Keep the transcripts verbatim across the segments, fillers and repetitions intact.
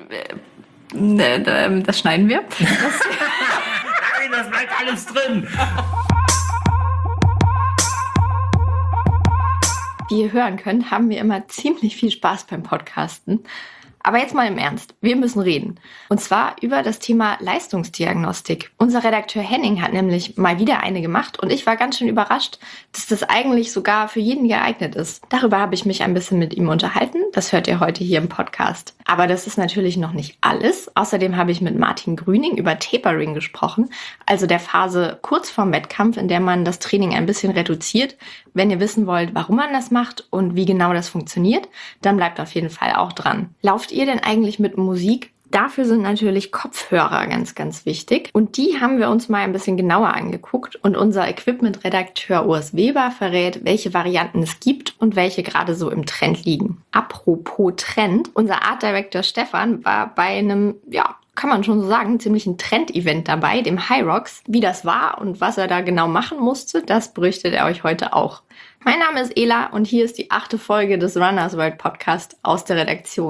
äh, das schneiden wir. Das, Nein, das bleibt alles drin. Wie ihr hören könnt, haben wir immer ziemlich viel Spaß beim Podcasten. Aber jetzt mal im Ernst, wir müssen reden. Und zwar über das Thema Leistungsdiagnostik. Unser Redakteur Henning hat nämlich mal wieder eine gemacht und ich war ganz schön überrascht, dass das eigentlich sogar für jeden geeignet ist. Darüber habe ich mich ein bisschen mit ihm unterhalten. Das hört ihr heute hier im Podcast. Aber das ist natürlich noch nicht alles. Außerdem habe ich mit Martin Grüning über Tapering gesprochen, also der Phase kurz vorm Wettkampf, in der man das Training ein bisschen reduziert. Wenn ihr wissen wollt, warum man das macht und wie genau das funktioniert, dann bleibt auf jeden Fall auch dran. Lauft ihr denn eigentlich mit Musik? Dafür sind natürlich Kopfhörer ganz, ganz wichtig. Und die haben wir uns mal ein bisschen genauer angeguckt. Und unser Equipment-Redakteur Urs Weber verrät, welche Varianten es gibt und welche gerade so im Trend liegen. Apropos Trend, unser Art Director Stefan war bei einem, ja, kann man schon so sagen, ziemlichen Trend-Event dabei, dem High Rocks. Wie das war und was er da genau machen musste, das berichtet er euch heute auch. Mein Name ist Ela und hier ist die achte Folge des Runners World Podcast aus der Redaktion.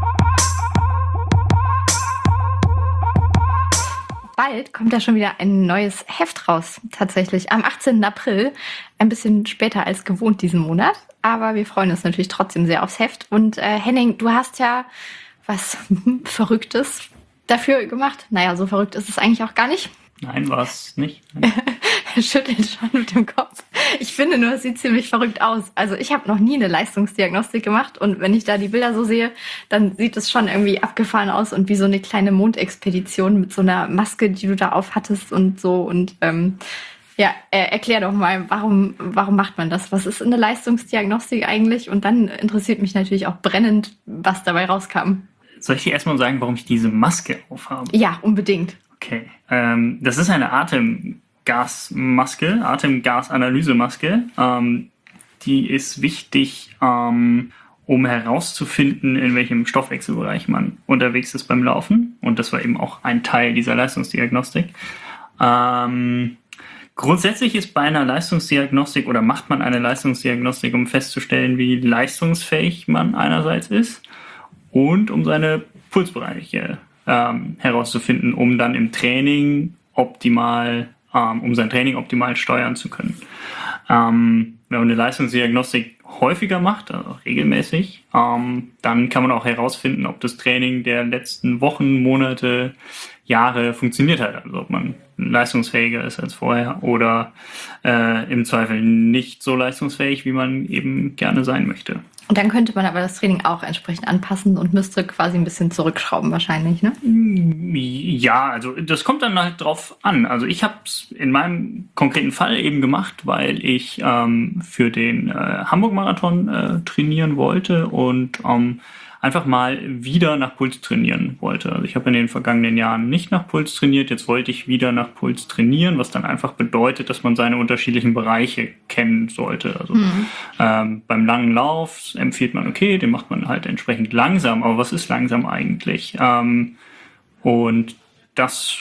Bald kommt da schon wieder ein neues Heft raus, tatsächlich am achtzehnten April, ein bisschen später als gewohnt diesen Monat, aber wir freuen uns natürlich trotzdem sehr aufs Heft. Und äh, Henning, du hast ja was Verrücktes dafür gemacht. Naja, so verrückt ist es eigentlich auch gar nicht. Nein, war es nicht. Er schüttelt schon mit dem Kopf. Ich finde nur, es sieht ziemlich verrückt aus. Also ich habe noch nie eine Leistungsdiagnostik gemacht und wenn ich da die Bilder so sehe, dann sieht es schon irgendwie abgefahren aus und wie so eine kleine Mondexpedition mit so einer Maske, die du da auf hattest und so. Und ähm, ja, äh, erklär doch mal, warum, warum macht man das? Was ist eine Leistungsdiagnostik eigentlich? Und dann interessiert mich natürlich auch brennend, was dabei rauskam. Soll ich dir erstmal sagen, warum ich diese Maske aufhabe? Ja, unbedingt. Okay, ähm, das ist eine Atemgasmaske, Atemgasanalysemaske. Ähm, die ist wichtig, ähm, um herauszufinden, in welchem Stoffwechselbereich man unterwegs ist beim Laufen. Und das war eben auch ein Teil dieser Leistungsdiagnostik. Ähm, grundsätzlich ist bei einer Leistungsdiagnostik oder macht man eine Leistungsdiagnostik, um festzustellen, wie leistungsfähig man einerseits ist und um seine Pulsbereiche Ähm, herauszufinden, um dann im Training optimal, ähm, um sein Training optimal steuern zu können. Ähm, wenn man eine Leistungsdiagnostik häufiger macht, also regelmäßig, ähm, dann kann man auch herausfinden, ob das Training der letzten Wochen, Monate, Jahre funktioniert hat. Also ob man leistungsfähiger ist als vorher oder äh, im Zweifel nicht so leistungsfähig, wie man eben gerne sein möchte. Und dann könnte man aber das Training auch entsprechend anpassen und müsste quasi ein bisschen zurückschrauben wahrscheinlich, ne? Ja, also das kommt dann halt drauf an. Also ich habe es in meinem konkreten Fall eben gemacht, weil ich ähm, für den äh, Hamburg-Marathon äh, trainieren wollte und ähm, einfach mal wieder nach Puls trainieren wollte. Also ich habe in den vergangenen Jahren nicht nach Puls trainiert, jetzt wollte ich wieder nach Puls trainieren, was dann einfach bedeutet, dass man seine unterschiedlichen Bereiche kennen sollte. Also mhm. ähm, beim langen Lauf empfiehlt man, okay, den macht man halt entsprechend langsam, aber was ist langsam eigentlich? Ähm, und das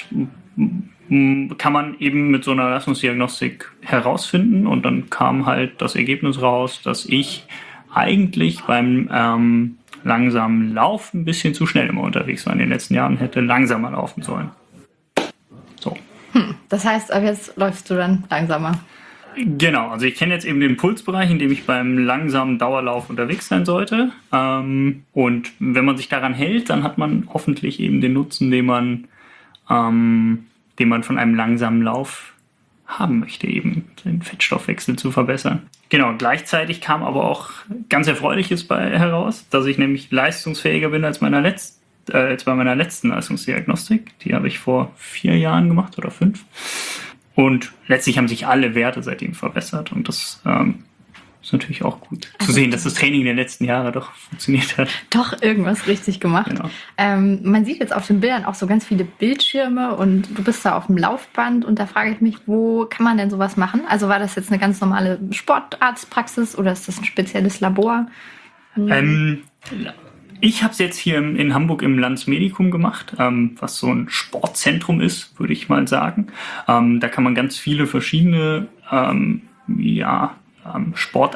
kann man eben mit so einer Leistungsdiagnostik herausfinden und dann kam halt das Ergebnis raus, dass ich eigentlich beim ähm, langsamen Lauf ein bisschen zu schnell immer unterwegs war. In den letzten Jahren hätte langsamer laufen sollen. So. Hm, das heißt, ab jetzt läufst du dann langsamer. Genau, also ich kenne jetzt eben den Pulsbereich, in dem ich beim langsamen Dauerlauf unterwegs sein sollte. Ähm, und wenn man sich daran hält, dann hat man hoffentlich eben den Nutzen, den man, ähm, den man von einem langsamen Lauf haben möchte, eben den Fettstoffwechsel zu verbessern. Genau, gleichzeitig kam aber auch ganz Erfreuliches bei heraus, dass ich nämlich leistungsfähiger bin als, meiner Letz-, äh, als bei meiner letzten Leistungsdiagnostik. Die habe ich vor vier Jahren gemacht oder fünf. Und letztlich haben sich alle Werte seitdem verbessert und das ähm, ist natürlich auch gut also, zu sehen, dass das Training der letzten Jahre doch funktioniert hat. Doch irgendwas richtig gemacht. Genau. Ähm, man sieht jetzt auf den Bildern auch so ganz viele Bildschirme und du bist da auf dem Laufband und da frage ich mich, wo kann man denn sowas machen? Also war das jetzt eine ganz normale Sportarztpraxis oder ist das ein spezielles Labor? Hm. Ähm, ich habe es jetzt hier in Hamburg im Landsmedikum gemacht, ähm, was so ein Sportzentrum ist, würde ich mal sagen. Ähm, da kann man ganz viele verschiedene ähm, ja, ähm,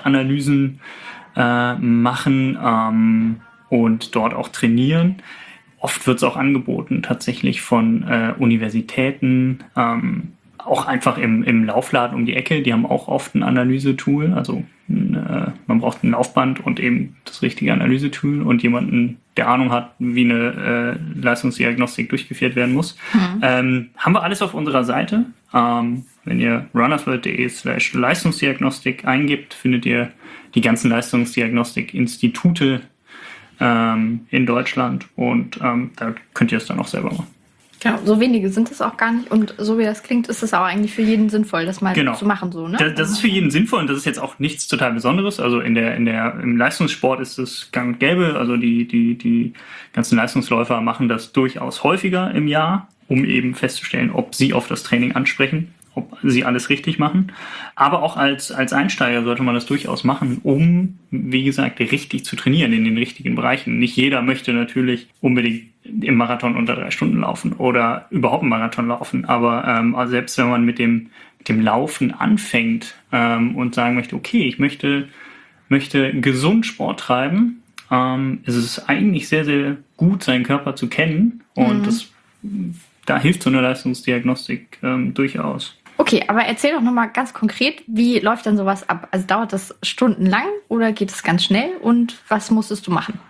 Sportanalysen äh, machen ähm, und dort auch trainieren. oft wird es auch angeboten, tatsächlich von äh, Universitäten, ähm, auch einfach im, im Laufladen um die Ecke. Die haben auch oft ein Analysetool. Also äh, man braucht ein Laufband und eben das richtige Analysetool und jemanden, der Ahnung hat, wie eine äh, Leistungsdiagnostik durchgeführt werden muss. Mhm. Ähm, haben wir alles auf unserer Seite. Ähm, wenn ihr runnersworld.de slash Leistungsdiagnostik eingibt, findet ihr die ganzen Leistungsdiagnostik-Institute ähm, in Deutschland und ähm, da könnt ihr es dann auch selber machen. Genau, so wenige sind es auch gar nicht und so wie das klingt, ist es auch eigentlich für jeden sinnvoll, das mal genau. zu machen. So, ne? Das, das ist für jeden sinnvoll und das ist jetzt auch nichts total Besonderes. Also in der, in der, im Leistungssport ist es gang und gäbe. Also die, die, die ganzen Leistungsläufer machen das durchaus häufiger im Jahr, um eben festzustellen, ob sie auf das Training ansprechen, ob sie alles richtig machen. Aber auch als, als Einsteiger sollte man das durchaus machen, um, wie gesagt, richtig zu trainieren in den richtigen Bereichen. Nicht jeder möchte natürlich unbedingt im Marathon unter drei Stunden laufen oder überhaupt einen Marathon laufen. Aber ähm, also selbst wenn man mit dem, mit dem Laufen anfängt ähm, und sagen möchte, okay, ich möchte, möchte gesund Sport treiben, ähm, ist es eigentlich sehr, sehr gut, seinen Körper zu kennen. Und mhm. das, da hilft so eine Leistungsdiagnostik ähm, durchaus. Okay, aber erzähl doch nochmal ganz konkret, wie läuft denn sowas ab? Also dauert das stundenlang oder geht es ganz schnell und was musstest du machen?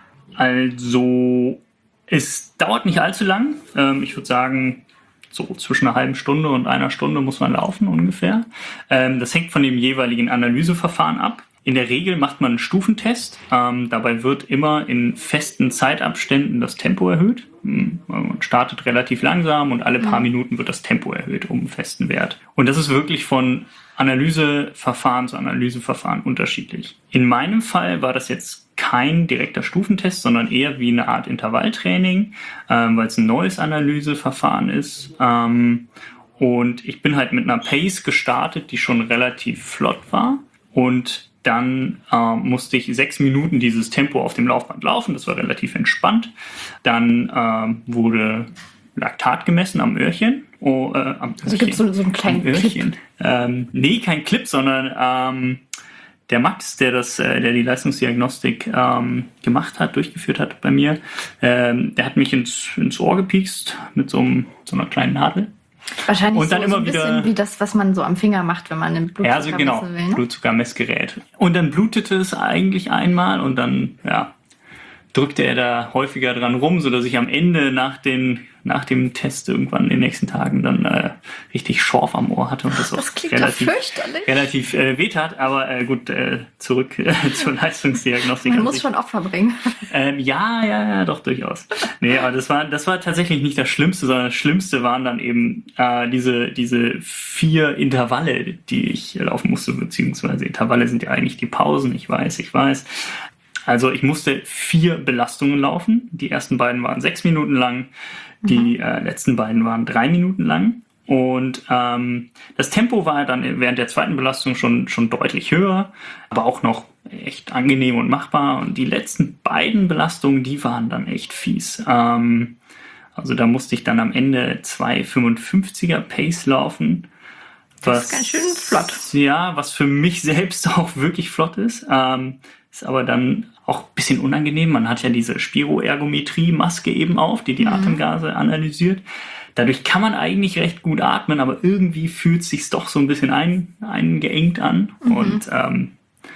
Also es dauert nicht allzu lang. Ähm, ich würde sagen, so zwischen einer halben Stunde und einer Stunde muss man laufen ungefähr. Ähm, das hängt von dem jeweiligen Analyseverfahren ab. In der Regel macht man einen Stufentest. Ähm, dabei wird immer in festen Zeitabständen das Tempo erhöht. Man startet relativ langsam und alle paar Minuten wird das Tempo erhöht um einen festen Wert. Und das ist wirklich von Analyseverfahren zu Analyseverfahren unterschiedlich. In meinem Fall war das jetzt kein direkter Stufentest, sondern eher wie eine Art Intervalltraining, ähm, weil es ein neues Analyseverfahren ist. Ähm, und ich bin halt mit einer Pace gestartet, die schon relativ flott war. Und dann äh, musste ich sechs Minuten dieses Tempo auf dem Laufband laufen. Das war relativ entspannt. Dann äh, wurde Laktat gemessen am Öhrchen. Oh, äh, am also gibt es so, so einen kleinen Öhrchen. Ähm, nee, kein Clip, sondern ähm, der Max, der das, äh, der die Leistungsdiagnostik ähm, gemacht hat, durchgeführt hat bei mir, ähm, der hat mich ins, ins Ohr gepiekst mit so, einem, so einer kleinen Nadel. Wahrscheinlich und dann so, immer so ein wieder, bisschen wie das, was man so am Finger macht, wenn man einen Blutzucker ja, also genau, messen will. Ne? Blutzuckermessgerät. Und dann blutete es eigentlich einmal und dann ja, drückte er da häufiger dran rum, sodass ich am Ende nach, den, nach dem Test irgendwann in den nächsten Tagen dann äh, richtig Schorf am Ohr hatte und das, das auch relativ, relativ äh, wehtat. Aber äh, gut, äh, zurück äh, zur Leistungsdiagnostik. Man muss sich schon Opfer bringen. Ähm, ja, ja, ja, doch, durchaus. Nee, aber das war, das war tatsächlich nicht das Schlimmste, sondern das Schlimmste waren dann eben äh, diese, diese vier Intervalle, die ich laufen musste, beziehungsweise Intervalle sind ja eigentlich die Pausen, ich weiß, ich weiß. Also ich musste vier Belastungen laufen. Die ersten beiden waren sechs Minuten lang, die mhm. äh, letzten beiden waren drei Minuten lang. Und ähm, das Tempo war dann während der zweiten Belastung schon, schon deutlich höher, aber auch noch echt angenehm und machbar. Und die letzten beiden Belastungen, die waren dann echt fies. Ähm, also da musste ich dann am Ende zwei fünfundfünfziger Pace laufen. Was, das ist ganz schön flott. Ja, was für mich selbst auch wirklich flott ist. Ähm, ist aber dann auch ein bisschen unangenehm. Man hat ja diese Spiroergometrie-Maske eben auf, die die mhm. Atemgase analysiert. Dadurch kann man eigentlich recht gut atmen, aber irgendwie fühlt es sich doch so ein bisschen ein, eingeengt an. Mhm. Und ähm,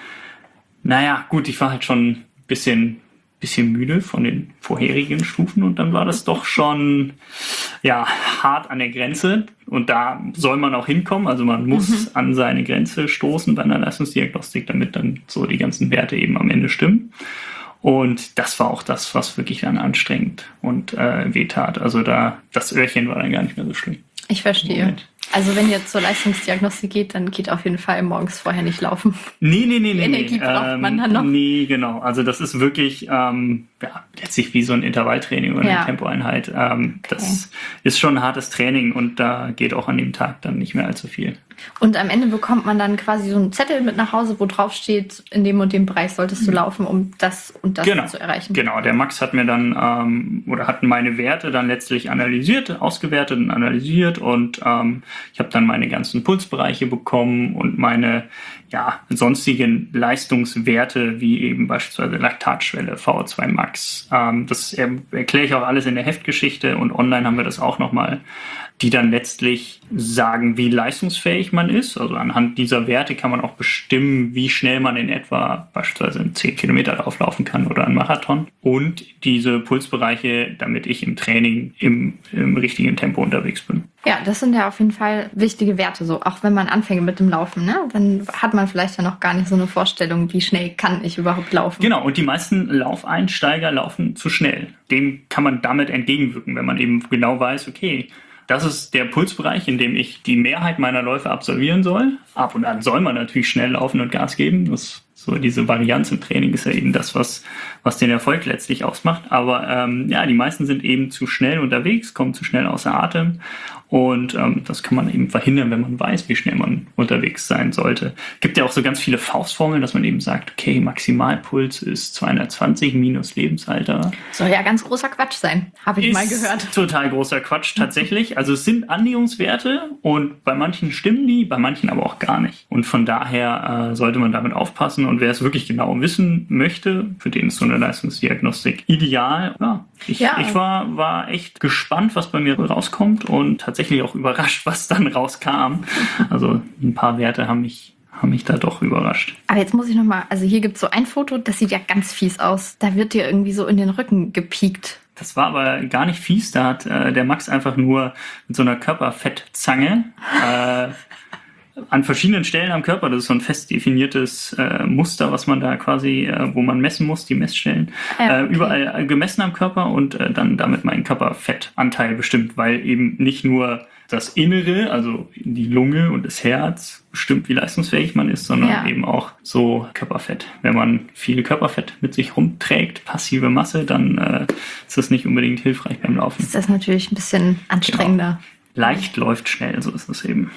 naja, gut, ich war halt schon ein bisschen, bisschen müde von den vorherigen Stufen und dann war das doch schon ja, hart an der Grenze. Und da soll man auch hinkommen. Also man muss mhm. an seine Grenze stoßen bei einer Leistungsdiagnostik, damit dann so die ganzen Werte eben am Ende stimmen. Und das war auch das, was wirklich dann anstrengend und äh, wehtat. Also da, das Öhrchen war dann gar nicht mehr so schlimm. Ich verstehe. Moment. Also wenn ihr zur Leistungsdiagnostik geht, dann geht auf jeden Fall morgens vorher nicht laufen. Nee, nee, nee. Die nee, Energie nee. braucht ähm, man dann noch. Nee, genau. Also das ist wirklich ähm, ja, letztlich wie so ein Intervalltraining oder ja. eine Tempoeinheit. Ähm, okay. Das ist schon ein hartes Training und da geht auch an dem Tag dann nicht mehr allzu viel. Und am Ende bekommt man dann quasi so einen Zettel mit nach Hause, wo drauf steht, in dem und dem Bereich solltest du laufen, um das und das genau. zu erreichen. Genau, der Max hat mir dann ähm, oder hat meine Werte dann letztlich analysiert, ausgewertet und analysiert und ähm, ich habe dann meine ganzen Pulsbereiche bekommen und meine ja, sonstigen Leistungswerte, wie eben beispielsweise Laktatschwelle, V O zwei Max. Ähm, das er, erkläre ich auch alles in der Heftgeschichte und online haben wir das auch nochmal, die dann letztlich sagen, wie leistungsfähig man ist. Also anhand dieser Werte kann man auch bestimmen, wie schnell man in etwa beispielsweise einen zehn Kilometer Lauf laufen kann oder einen Marathon. Und diese Pulsbereiche, damit ich im Training im, im richtigen Tempo unterwegs bin. Ja, das sind ja auf jeden Fall wichtige Werte, so auch wenn man anfängt mit dem Laufen, ne? Dann hat man vielleicht ja noch gar nicht so eine Vorstellung, wie schnell kann ich überhaupt laufen. Genau, und die meisten Laufeinsteiger laufen zu schnell. Dem kann man damit entgegenwirken, wenn man eben genau weiß, okay, das ist der Pulsbereich, in dem ich die Mehrheit meiner Läufe absolvieren soll. Ab und an soll man natürlich schnell laufen und Gas geben. Das, so diese Varianz im Training ist ja eben das, was, was den Erfolg letztlich ausmacht. Aber ähm, ja, die meisten sind eben zu schnell unterwegs, kommen zu schnell außer Atem. Und ähm, das kann man eben verhindern, wenn man weiß, wie schnell man unterwegs sein sollte. Gibt ja auch so ganz viele Faustformeln, dass man eben sagt, okay, Maximalpuls ist zweihundertzwanzig minus Lebensalter. Soll ja ganz großer Quatsch sein, habe ich ist mal gehört. Total großer Quatsch tatsächlich. Also es sind Annäherungswerte und bei manchen stimmen die, bei manchen aber auch gar nicht. Und von daher äh, sollte man damit aufpassen. Und wer es wirklich genau wissen möchte, für den ist so eine Leistungsdiagnostik ideal. Ja, ich, Ja. ich war, war echt gespannt, was bei mir rauskommt und tatsächlich auch überrascht, was dann rauskam. Also ein paar Werte haben mich, haben mich da doch überrascht. Aber jetzt muss ich nochmal, also hier gibt es so ein Foto, das sieht ja ganz fies aus. Da wird dir irgendwie so in den Rücken gepiekt. Das war aber gar nicht fies. Da hat äh, der Max einfach nur mit so einer Körperfettzange äh, an verschiedenen Stellen am Körper, das ist so ein fest definiertes äh, Muster, was man da quasi, äh, wo man messen muss, die Messstellen, Ja, okay. äh, überall gemessen am Körper und äh, dann damit meinen Körperfettanteil bestimmt, weil eben nicht nur das Innere, also die Lunge und das Herz bestimmt, wie leistungsfähig man ist, sondern Ja. eben auch so Körperfett. Wenn man viel Körperfett mit sich rumträgt, passive Masse, dann äh, ist das nicht unbedingt hilfreich beim Laufen. Ist das natürlich ein bisschen anstrengender. Leicht läuft schnell, so ist es eben.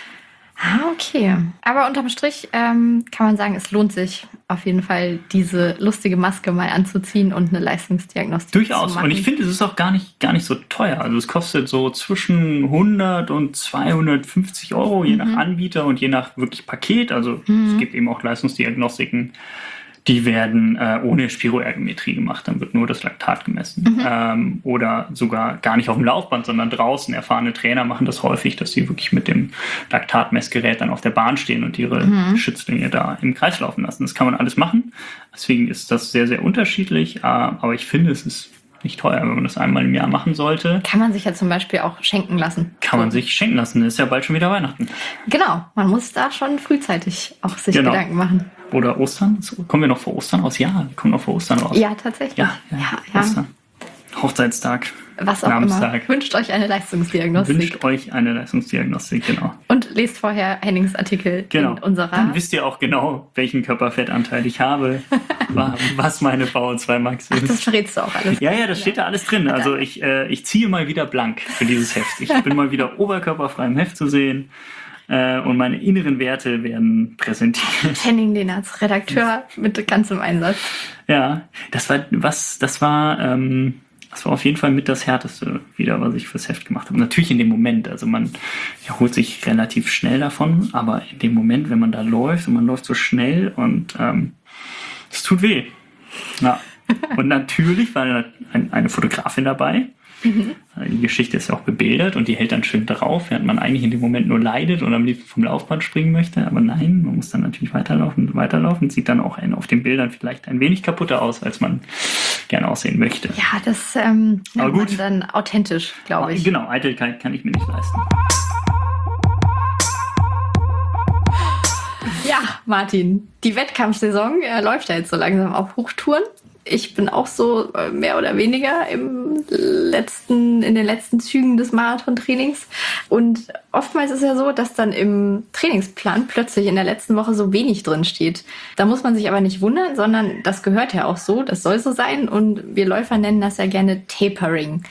Ah, okay. Aber unterm Strich ähm, kann man sagen, es lohnt sich auf jeden Fall, diese lustige Maske mal anzuziehen und eine Leistungsdiagnostik Durchaus. zu machen. Und ich finde, es ist auch gar nicht, gar nicht so teuer. Also es kostet so zwischen hundert und zweihundertfünfzig Euro, je Mhm. nach Anbieter und je nach wirklich Paket. Also Mhm. es gibt eben auch Leistungsdiagnostiken, die werden äh, ohne Spiroergometrie gemacht. Dann wird nur das Laktat gemessen. Mhm. Ähm, oder sogar gar nicht auf dem Laufband, sondern draußen. Erfahrene Trainer machen das häufig, dass sie wirklich mit dem Laktatmessgerät dann auf der Bahn stehen und ihre Mhm. Schützlinge da im Kreis laufen lassen. Das kann man alles machen. Deswegen ist das sehr, sehr unterschiedlich. Äh, aber ich finde, es ist nicht teuer, wenn man das einmal im Jahr machen sollte. Kann man sich ja zum Beispiel auch schenken lassen. Kann man So. sich schenken lassen. Ist ja bald schon wieder Weihnachten. Genau, man muss da schon frühzeitig auch sich Genau. Gedanken machen. Oder Ostern. So, kommen wir noch vor Ostern raus? Ja, wir kommen noch vor Ostern raus. Ja, tatsächlich. ja, ja, ja, ja. Ostern. Hochzeitstag. Was auch Namenstag. immer. Wünscht euch eine Leistungsdiagnostik. Wünscht euch eine Leistungsdiagnostik, genau. Und lest vorher Hennings Artikel Genau. in unserer... Dann wisst ihr auch genau, welchen Körperfettanteil ich habe, wa- was meine V O zwei Max Ach, das ist. verrätst du auch alles. Ja, ja, das steht da alles drin. Also ich, äh, ich ziehe mal wieder blank für dieses Heft. Ich bin mal wieder oberkörperfrei im Heft zu sehen äh, und meine inneren Werte werden präsentiert. Henning Lehnertz, Redakteur mit ganzem Einsatz. Ja, das war was, das war, ähm, das war auf jeden Fall mit das Härteste wieder, was ich fürs Heft gemacht habe. Natürlich in dem Moment, also man erholt sich relativ schnell davon, aber in dem Moment, wenn man da läuft und man läuft so schnell und ähm, es tut weh. Ja. Und natürlich war eine, eine Fotografin dabei. Mhm. Die Geschichte ist ja auch bebildert und die hält dann schön drauf, während man eigentlich in dem Moment nur leidet und am liebsten vom Laufband springen möchte. Aber nein, man muss dann natürlich weiterlaufen und weiterlaufen. Sieht dann auch ein, auf den Bildern vielleicht ein wenig kaputter aus, als man gerne aussehen möchte. Ja, das ähm, Aber nennt man gut. dann authentisch, glaube ich. Genau, Eitelkeit kann ich mir nicht leisten. Ja, Martin, die Wettkampfsaison äh, läuft ja jetzt so langsam auf Hochtouren. Ich bin auch so äh, mehr oder weniger im letzten, in den letzten Zügen des Marathontrainings. Und oftmals ist ja so, dass dann im Trainingsplan plötzlich in der letzten Woche so wenig drin steht. Da muss man sich aber nicht wundern, sondern das gehört ja auch so, das soll so sein. Und wir Läufer nennen das ja gerne Tapering.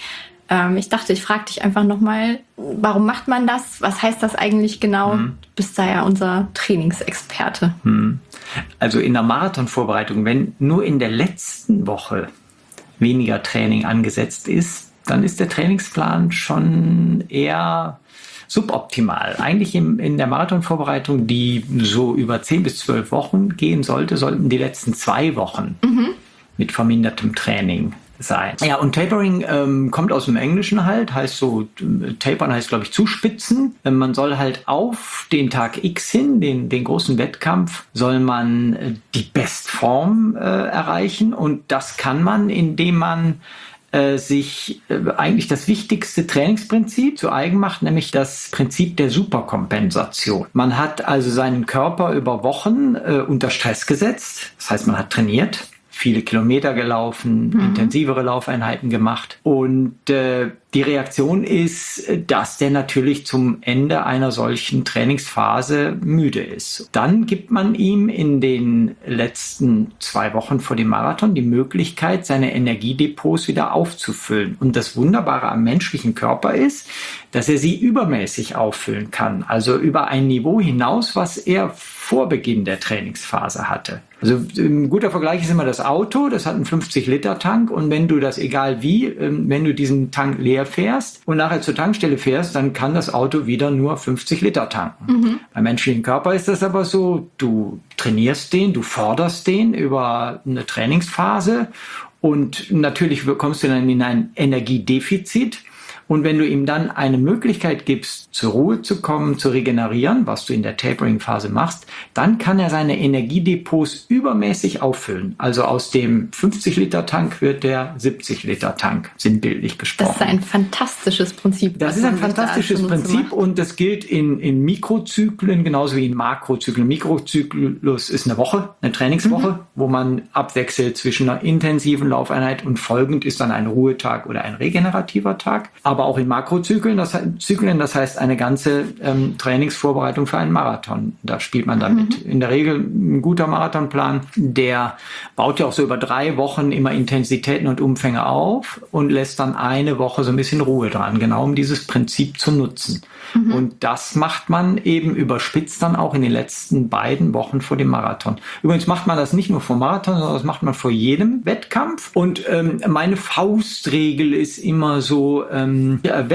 Ähm, ich dachte, ich frage dich einfach nochmal, warum macht man das? Was heißt das eigentlich genau? Mhm. Du bist da ja unser Trainingsexperte. Mhm. Also in der Marathonvorbereitung, wenn nur in der letzten Woche weniger Training angesetzt ist, dann ist der Trainingsplan schon eher suboptimal. Eigentlich im, in der Marathonvorbereitung, die so über zehn bis zwölf Wochen gehen sollte, sollten die letzten zwei Wochen mhm. mit vermindertem Training sein. Ja, und Tapering ähm, kommt aus dem Englischen halt, heißt so, tapern heißt, glaube ich, zuspitzen. Man soll halt auf den Tag X hin, den, den großen Wettkampf, soll man äh, die Bestform äh, erreichen, und das kann man, indem man äh, sich äh, eigentlich das wichtigste Trainingsprinzip zu eigen macht, nämlich das Prinzip der Superkompensation. Man hat also seinen Körper über Wochen äh, unter Stress gesetzt, das heißt, man hat trainiert, viele Kilometer gelaufen, mhm. intensivere Laufeinheiten gemacht. Und äh, die Reaktion ist, dass der natürlich zum Ende einer solchen Trainingsphase müde ist. Dann gibt man ihm in den letzten zwei Wochen vor dem Marathon die Möglichkeit, seine Energiedepots wieder aufzufüllen. Und das Wunderbare am menschlichen Körper ist, dass er sie übermäßig auffüllen kann. Also über ein Niveau hinaus, was er vor Beginn der Trainingsphase hatte. Also ein guter Vergleich ist immer das Auto, das hat einen fünfzig Liter Tank, und wenn du das, egal wie, wenn du diesen Tank leer fährst und nachher zur Tankstelle fährst, dann kann das Auto wieder nur fünfzig Liter tanken. Mhm. Beim menschlichen Körper ist das aber so, du trainierst den, du forderst den über eine Trainingsphase, und natürlich kommst du dann in ein Energiedefizit. Und wenn du ihm dann eine Möglichkeit gibst, zur Ruhe zu kommen, zu regenerieren, was du in der Tapering-Phase machst, dann kann er seine Energiedepots übermäßig auffüllen. Also aus dem fünfzig Liter Tank wird der siebzig Liter Tank, sinnbildlich gesprochen. Das ist ein fantastisches Prinzip. Das ist ein fantastisches Prinzip, und das gilt in, in Mikrozyklen genauso wie in Makrozyklen. Mikrozyklus ist eine Woche, eine Trainingswoche, mhm. wo man abwechselt zwischen einer intensiven Laufeinheit und folgend ist dann ein Ruhetag oder ein regenerativer Tag. Aber auch in Makrozyklen, das, Zyklen, das heißt eine ganze ähm, Trainingsvorbereitung für einen Marathon. Da spielt man damit. Mhm. In der Regel ein guter Marathonplan, der baut ja auch so über drei Wochen immer Intensitäten und Umfänge auf und lässt dann eine Woche so ein bisschen Ruhe dran, genau um dieses Prinzip zu nutzen. Mhm. Und das macht man eben überspitzt dann auch in den letzten beiden Wochen vor dem Marathon. Übrigens macht man das nicht nur vor Marathon, sondern das macht man vor jedem Wettkampf. Und ähm, meine Faustregel ist immer so, ähm, ja,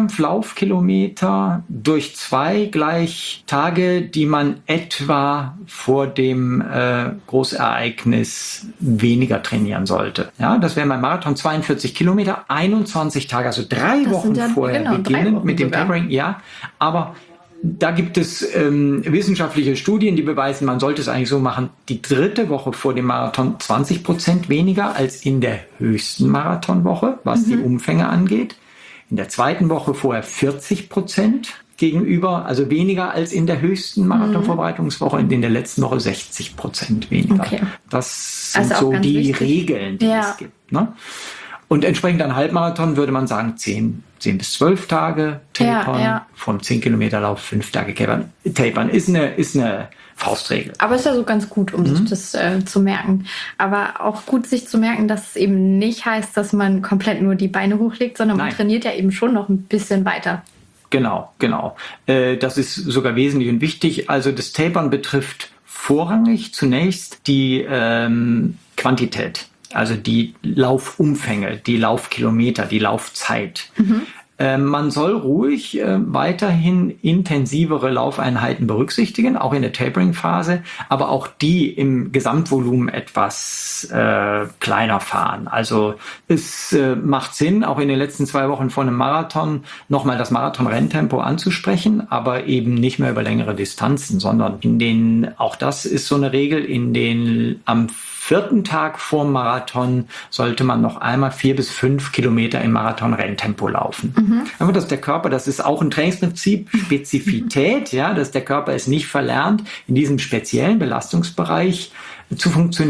Wettkampflaufkilometer durch zwei gleich Tage, die man etwa vor dem äh, Großereignis weniger trainieren sollte. Ja, das wäre beim Marathon zweiundvierzig Kilometer, einundzwanzig Tage, also drei das Wochen ja, vorher genau, beginnend mit dem Tapering. Ja, aber da gibt es ähm, wissenschaftliche Studien, die beweisen, man sollte es eigentlich so machen, die dritte Woche vor dem Marathon zwanzig Prozent weniger als in der höchsten Marathonwoche, was mhm. die Umfänge angeht. In der zweiten Woche vorher vierzig Prozent gegenüber, also weniger als in der höchsten Marathonvorbereitungswoche, und in der letzten Woche sechzig Prozent weniger. Okay. Das sind also so die wichtig. Regeln, die ja. es gibt. Ne? Und entsprechend an Halbmarathon würde man sagen, zehn bis zwölf Tage tapern, ja, ja. vom zehn Kilometer Lauf fünf Tage tapern. Tapern ist eine, ist eine Faustregel. Aber ist ja so ganz gut, um mhm. sich das äh, zu merken. Aber auch gut, sich zu merken, dass es eben nicht heißt, dass man komplett nur die Beine hochlegt, sondern Nein. man trainiert ja eben schon noch ein bisschen weiter. Genau, genau. Äh, das ist sogar wesentlich und wichtig. Also das Tapern betrifft vorrangig zunächst die ähm, Quantität. Also die Laufumfänge, die Laufkilometer, die Laufzeit. Mhm. Äh, man soll ruhig äh, weiterhin intensivere Laufeinheiten berücksichtigen, auch in der Tapering-Phase, aber auch die im Gesamtvolumen etwas äh, kleiner fahren. Also es äh, macht Sinn, auch in den letzten zwei Wochen vor einem Marathon nochmal das Marathon-Renntempo anzusprechen, aber eben nicht mehr über längere Distanzen, sondern in den, auch das ist so eine Regel, in den am vierten Tag vor dem Marathon sollte man noch einmal vier bis fünf Kilometer im Marathon-Renntempo laufen. Mhm. Aber dass der Körper, das ist auch ein Trainingsprinzip, Spezifität, ja, dass der Körper es nicht verlernt, in diesem speziellen Belastungsbereich zu funktionieren.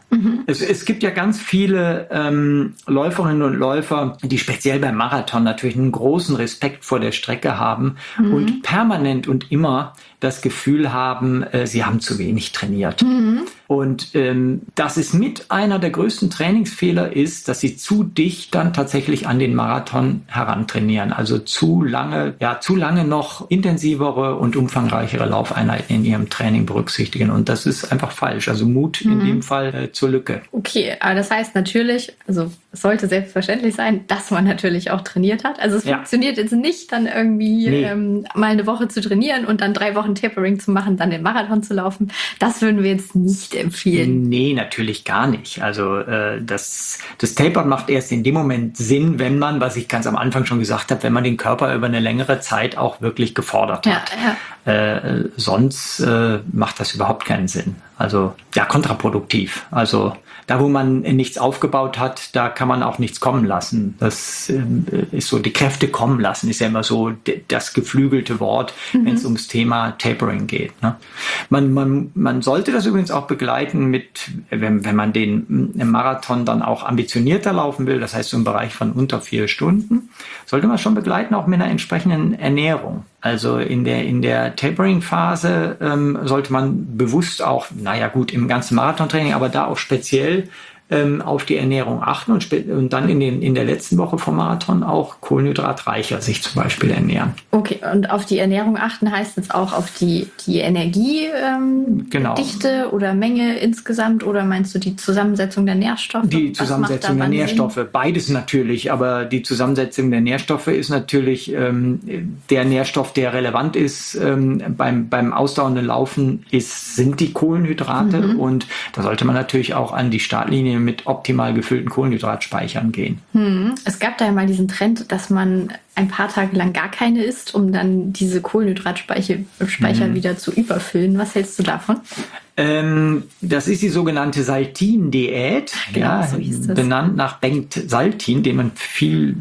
Mhm. Es, es gibt ja ganz viele ähm, Läuferinnen und Läufer, die speziell beim Marathon natürlich einen großen Respekt vor der Strecke haben mhm. und permanent und immer das Gefühl haben, äh, sie haben zu wenig trainiert. Mhm. Und ähm, das ist mit einer der größten Trainingsfehler ist, dass sie zu dicht dann tatsächlich an den Marathon herantrainieren. Also zu lange, ja, zu lange noch intensivere und umfangreichere Laufeinheiten in ihrem Training berücksichtigen. Und das ist einfach falsch. Also Mut mhm. in dem Fall äh, zur Lücke. Okay, aber das heißt natürlich, also es sollte selbstverständlich sein, dass man natürlich auch trainiert hat. Also es ja. funktioniert jetzt nicht, dann irgendwie nee. ähm, mal eine Woche zu trainieren und dann drei Wochen Tapering zu machen, dann den Marathon zu laufen. Das würden wir jetzt nicht empfehlen. Nee, natürlich gar nicht. Also äh, das, das Tapern macht erst in dem Moment Sinn, wenn man, was ich ganz am Anfang schon gesagt habe, wenn man den Körper über eine längere Zeit auch wirklich gefordert hat. Ja, ja. Äh, sonst äh, macht das überhaupt keinen Sinn. Also ja, kontraproduktiv. Also da, wo man nichts aufgebaut hat, da kann man auch nichts kommen lassen. Das äh, ist so, die Kräfte kommen lassen, ist ja immer so d- das geflügelte Wort, mhm. wenn es ums Thema Tapering geht. Ne? Man, man, man sollte das übrigens auch begleiten mit, wenn, wenn man den Marathon dann auch ambitionierter laufen will, das heißt so im Bereich von unter vier Stunden, sollte man schon begleiten, auch mit einer entsprechenden Ernährung. Also in der, in der Tapering-Phase ähm, sollte man bewusst auch, naja gut, im ganzen Marathontraining, aber da auch speziell ähm, auf die Ernährung achten und, spe- und dann in, den, in der letzten Woche vom Marathon auch kohlenhydratreicher sich zum Beispiel ernähren. Okay, und auf die Ernährung achten heißt jetzt auch auf die, die Energiedichte ähm, genau. oder Menge insgesamt, oder meinst du die Zusammensetzung der Nährstoffe? Die Zusammensetzung der Nährstoffe, Sinn? Beides natürlich, aber die Zusammensetzung der Nährstoffe ist natürlich ähm, der Nährstoff, der relevant ist ähm, beim, beim ausdauernden Laufen, ist, sind die Kohlenhydrate mhm. und da sollte man natürlich auch an die Startlinie mit optimal gefüllten Kohlenhydratspeichern gehen. Hm. Es gab da ja mal diesen Trend, dass man ein paar Tage lang gar keine isst, um dann diese Kohlenhydratspeicher Speicher hm. wieder zu überfüllen. Was hältst du davon? Ähm, das ist die sogenannte Saltin-Diät, genau, ja, so hieß das. Benannt nach Bengt Saltin, den man viel,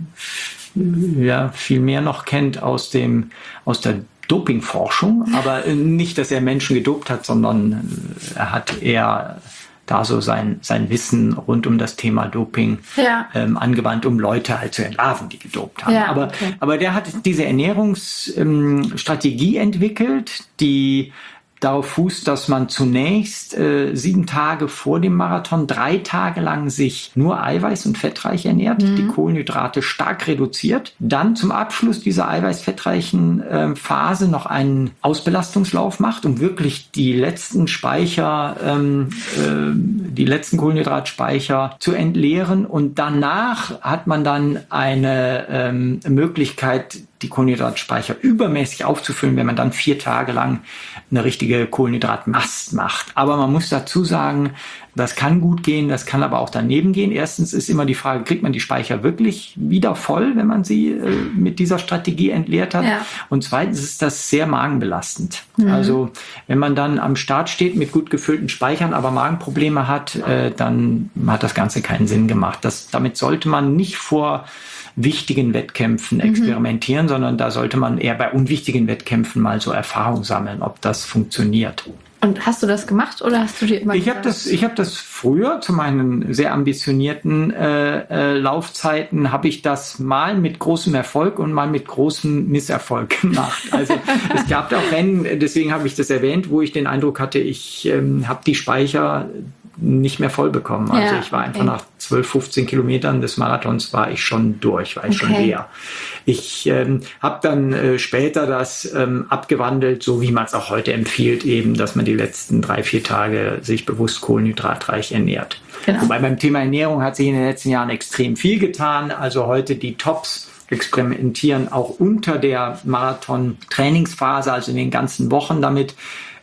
ja, viel mehr noch kennt aus dem, aus der Dopingforschung, aber nicht, dass er Menschen gedopt hat, sondern er hat eher da so sein, sein Wissen rund um das Thema Doping ja. ähm, angewandt, um Leute halt zu entlarven, die gedopt haben. Ja, aber, okay. aber der hat diese Ernährungsstrategie ähm, entwickelt, die darauf fußt, dass man zunächst äh, sieben Tage vor dem Marathon drei Tage lang sich nur eiweiß- und fettreich ernährt, mhm. die Kohlenhydrate stark reduziert, dann zum Abschluss dieser eiweiß-fettreichen äh, Phase noch einen Ausbelastungslauf macht, um wirklich die letzten Speicher, ähm, äh, die letzten Kohlenhydratspeicher zu entleeren, und danach hat man dann eine ähm, Möglichkeit, die Kohlenhydratspeicher übermäßig aufzufüllen, wenn man dann vier Tage lang eine richtige Kohlenhydratmast macht. Aber man muss dazu sagen, das kann gut gehen, das kann aber auch daneben gehen. Erstens ist immer die Frage, kriegt man die Speicher wirklich wieder voll, wenn man sie äh, mit dieser Strategie entleert hat? Ja. Und zweitens ist das sehr magenbelastend. Mhm. Also wenn man dann am Start steht mit gut gefüllten Speichern, aber Magenprobleme hat, äh, dann hat das Ganze keinen Sinn gemacht. Das, damit sollte man nicht vor wichtigen Wettkämpfen experimentieren, mhm. sondern da sollte man eher bei unwichtigen Wettkämpfen mal so Erfahrung sammeln, ob das funktioniert. Und hast du das gemacht oder hast du dir immer Ich habe das, ich habe das früher zu meinen sehr ambitionierten äh, äh, Laufzeiten habe ich das mal mit großem Erfolg und mal mit großem Misserfolg gemacht. Also es gab auch Rennen, deswegen habe ich das erwähnt, wo ich den Eindruck hatte, ich ähm, habe die Speicher nicht mehr voll bekommen. Also ja, ich war einfach okay. nach zwölf, fünfzehn Kilometern des Marathons war ich schon durch, war ich okay. schon leer. Ich ähm, habe dann äh, später das ähm, abgewandelt, so wie man es auch heute empfiehlt, eben, dass man die letzten drei, vier Tage sich bewusst kohlenhydratreich ernährt. Genau. Wobei beim Thema Ernährung hat sich in den letzten Jahren extrem viel getan. Also heute die Tops experimentieren auch unter der Marathon-Trainingsphase, also in den ganzen Wochen damit,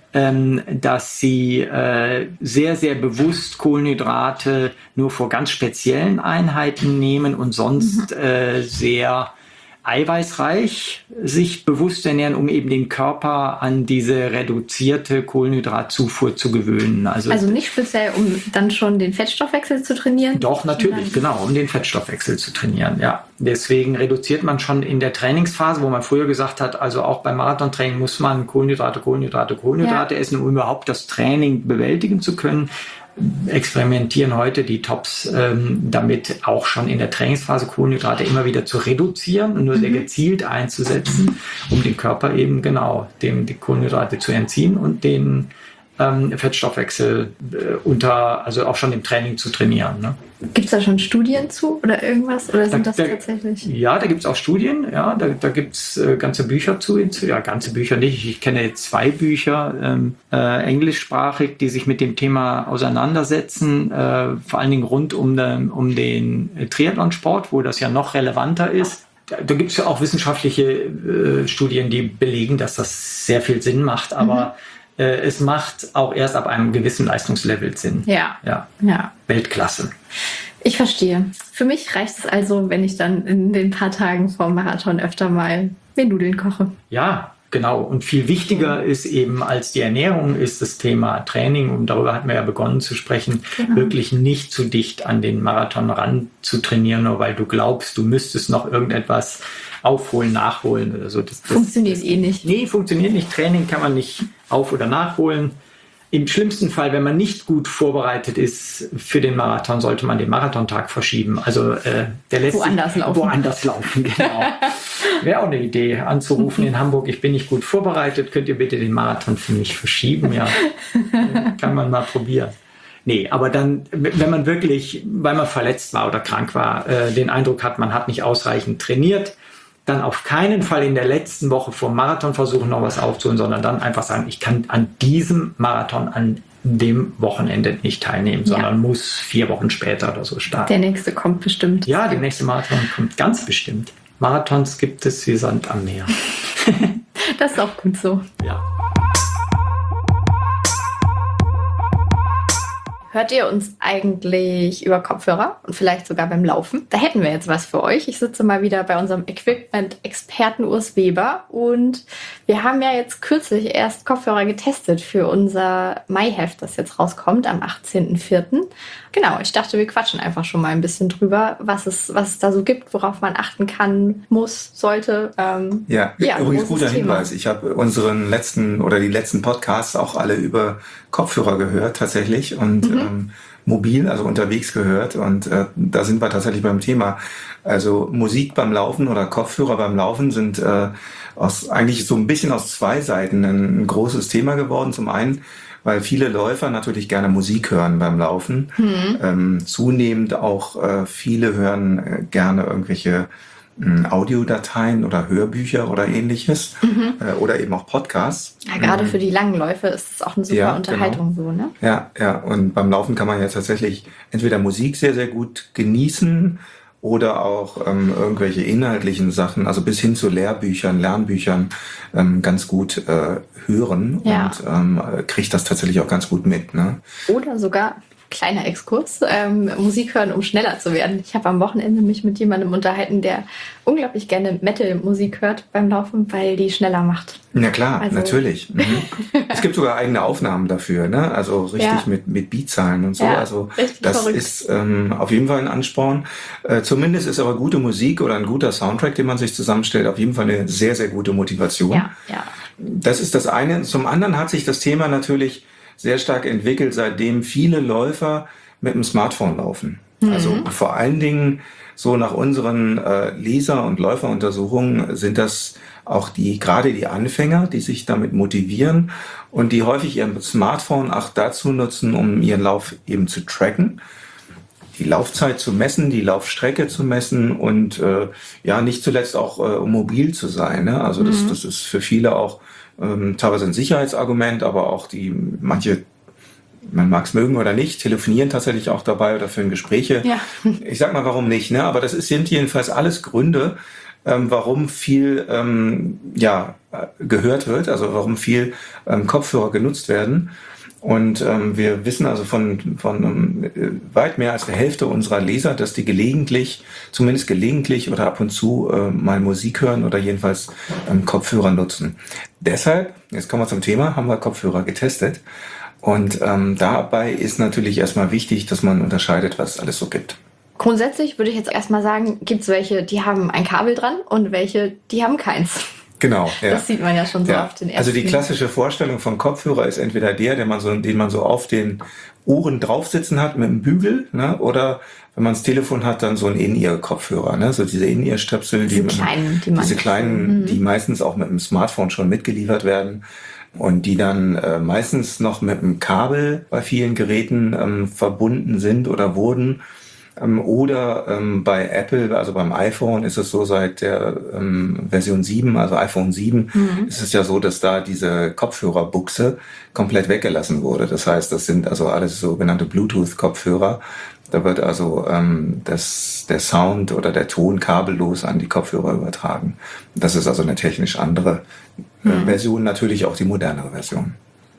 dass sie äh, sehr, sehr bewusst Kohlenhydrate nur vor ganz speziellen Einheiten nehmen und sonst mhm. äh, sehr eiweißreich sich bewusst ernähren, um eben den Körper an diese reduzierte Kohlenhydratzufuhr zu gewöhnen. Also, also nicht speziell, um dann schon den Fettstoffwechsel zu trainieren? Doch, natürlich, genau, um den Fettstoffwechsel zu trainieren, ja. Deswegen reduziert man schon in der Trainingsphase, wo man früher gesagt hat, also auch beim Marathontraining muss man Kohlenhydrate, Kohlenhydrate, Kohlenhydrate ja. essen, um überhaupt das Training bewältigen zu können. experimentieren heute die Tops ähm, damit, auch schon in der Trainingsphase Kohlenhydrate immer wieder zu reduzieren und nur sehr gezielt einzusetzen, um den Körper eben genau dem die Kohlenhydrate zu entziehen und den ähm, Fettstoffwechsel äh, unter, also auch schon im Training zu trainieren. Ne? Gibt es da schon Studien zu oder irgendwas? Oder sind Da- das da- tatsächlich? Ja, da gibt es auch Studien, ja, da, da gibt es äh, ganze Bücher zu, ja, ganze Bücher nicht. Ich kenne jetzt zwei Bücher, ähm, äh, englischsprachig, die sich mit dem Thema auseinandersetzen, äh, vor allen Dingen rund um den, um den Triathlonsport, wo das ja noch relevanter ist. Da, da gibt es ja auch wissenschaftliche äh, Studien, die belegen, dass das sehr viel Sinn macht, aber äh, es macht auch erst ab einem gewissen Leistungslevel Sinn. Ja. Ja, Ja. Weltklasse. Ich verstehe. Für mich reicht es also, wenn ich dann in den paar Tagen vor dem Marathon öfter mal mir Nudeln koche. Ja, genau. Und viel wichtiger ist eben als die Ernährung ist das Thema Training. Und darüber hatten wir ja begonnen zu sprechen, Genau. wirklich nicht zu dicht an den Marathon ran zu trainieren, nur weil du glaubst, du müsstest noch irgendetwas aufholen, nachholen oder so. Das, das, Funktioniert das, eh nicht. Nee, funktioniert nicht. Training kann man nicht auf- oder nachholen. Im schlimmsten Fall, wenn man nicht gut vorbereitet ist für den Marathon, sollte man den Marathontag verschieben. Also äh, der lässt Woanders sich laufen. woanders laufen, genau. Wäre auch eine Idee, anzurufen in Hamburg, ich bin nicht gut vorbereitet, könnt ihr bitte den Marathon für mich verschieben? Ja, kann man mal probieren. Nee, aber dann, wenn man wirklich, weil man verletzt war oder krank war, äh, den Eindruck hat, man hat nicht ausreichend trainiert, dann auf keinen Fall in der letzten Woche vor dem Marathon versuchen, noch was aufzuholen, sondern dann einfach sagen, ich kann an diesem Marathon, an dem Wochenende nicht teilnehmen, Ja. sondern muss vier Wochen später oder so starten. Der nächste kommt bestimmt. Ja, der nächste Marathon kommt ganz bestimmt. Marathons gibt es wie Sand am Meer. Das ist auch gut so. Ja. Hört ihr uns eigentlich über Kopfhörer und vielleicht sogar beim Laufen? Da hätten wir jetzt was für euch. Ich sitze mal wieder bei unserem Equipment-Experten Urs Weber und wir haben ja jetzt kürzlich erst Kopfhörer getestet für unser Mai-Heft, das jetzt rauskommt am achtzehnten vierten Genau, ich dachte, wir quatschen einfach schon mal ein bisschen drüber, was es, was es da so gibt, worauf man achten kann, muss, sollte. Ähm, Ja, ja, übrigens großes guter Thema. Hinweis. Ich habe unseren letzten oder die letzten Podcasts auch alle über Kopfhörer gehört tatsächlich und Mhm. ähm, mobil, also unterwegs gehört. Und äh, da sind wir tatsächlich beim Thema. Also Musik beim Laufen oder Kopfhörer beim Laufen sind äh, aus eigentlich so ein bisschen aus zwei Seiten ein, ein großes Thema geworden. Zum einen, weil viele Läufer natürlich gerne Musik hören beim Laufen. Mhm. Ähm, zunehmend auch äh, viele hören äh, gerne irgendwelche mh, Audiodateien oder Hörbücher oder ähnliches Mhm. äh, oder eben auch Podcasts. Ja, gerade für die langen Läufe ist es auch eine super Ja, Unterhaltung so, ne? Ja, ja, und beim Laufen kann man ja tatsächlich entweder Musik sehr, sehr gut genießen oder auch ähm, irgendwelche inhaltlichen Sachen, also bis hin zu Lehrbüchern, Lernbüchern, ähm, ganz gut äh, hören Ja. und ähm, kriegt das tatsächlich auch ganz gut mit. Ne? Oder sogar, kleiner Exkurs, ähm, Musik hören, um schneller zu werden. Ich habe am Wochenende mich mit jemandem unterhalten, der unglaublich gerne Metal-Musik hört beim Laufen, weil die schneller macht. Na klar, Also- natürlich. Mhm. Es gibt sogar eigene Aufnahmen dafür, ne? Also richtig Ja. mit, mit Beatzahlen und so. Ja, also richtig das verrückt. ist ähm, auf jeden Fall ein Ansporn. Äh, zumindest ist aber gute Musik oder ein guter Soundtrack, den man sich zusammenstellt, auf jeden Fall eine sehr, sehr gute Motivation. Ja, ja. Das ist das eine. Zum anderen hat sich das Thema natürlich sehr stark entwickelt, seitdem viele Läufer mit dem Smartphone laufen. Also vor allen Dingen so nach unseren äh, Leser- und Läuferuntersuchungen sind das auch die, gerade die Anfänger, die sich damit motivieren und die häufig ihr Smartphone auch dazu nutzen, um ihren Lauf eben zu tracken, die Laufzeit zu messen, die Laufstrecke zu messen und äh, ja, nicht zuletzt auch äh, um mobil zu sein. Ne? Also das, das ist für viele auch ähm, teilweise ein Sicherheitsargument, aber auch die manche, man mag es mögen oder nicht, telefonieren tatsächlich auch dabei oder führen Gespräche. Ja. Ich sag mal, warum nicht, ne? Aber das ist, sind jedenfalls alles Gründe, ähm, warum viel ähm, ja, äh, gehört wird, also warum viel ähm, Kopfhörer genutzt werden. Und ähm, wir wissen also von, von ähm, weit mehr als der Hälfte unserer Leser, dass die gelegentlich, zumindest gelegentlich oder ab und zu äh, mal Musik hören oder jedenfalls ähm, Kopfhörer nutzen. Deshalb, jetzt kommen wir zum Thema, haben wir Kopfhörer getestet. Und ähm, dabei ist natürlich erstmal wichtig, dass man unterscheidet, was es alles so gibt. Grundsätzlich würde ich jetzt erstmal sagen, gibt es welche, die haben ein Kabel dran und welche, die haben keins. Genau, ja. Das sieht man ja schon so ja. auf den ersten. Also die klassische Vorstellung von Kopfhörer ist entweder der, den man so, den man so auf den Ohren draufsitzen hat mit einem Bügel, ne? Oder wenn man das Telefon hat, dann so ein In-Ear-Kopfhörer, ne? So diese In-Ear-Stöpsel, die, diese kleinen, die, diese kleinen, mhm. die meistens auch mit dem Smartphone schon mitgeliefert werden. Und die dann äh, meistens noch mit einem Kabel bei vielen Geräten ähm, verbunden sind oder wurden. Ähm, oder ähm, bei Apple, also beim iPhone ist es so seit der ähm, Version sieben, also iPhone sieben, mhm. ist es ja so, dass da diese Kopfhörerbuchse komplett weggelassen wurde. Das heißt, das sind also alles sogenannte Bluetooth-Kopfhörer. Da wird also ähm, das, der Sound oder der Ton kabellos an die Kopfhörer übertragen. Das ist also eine technisch andere äh, mhm. Version, natürlich auch die modernere Version.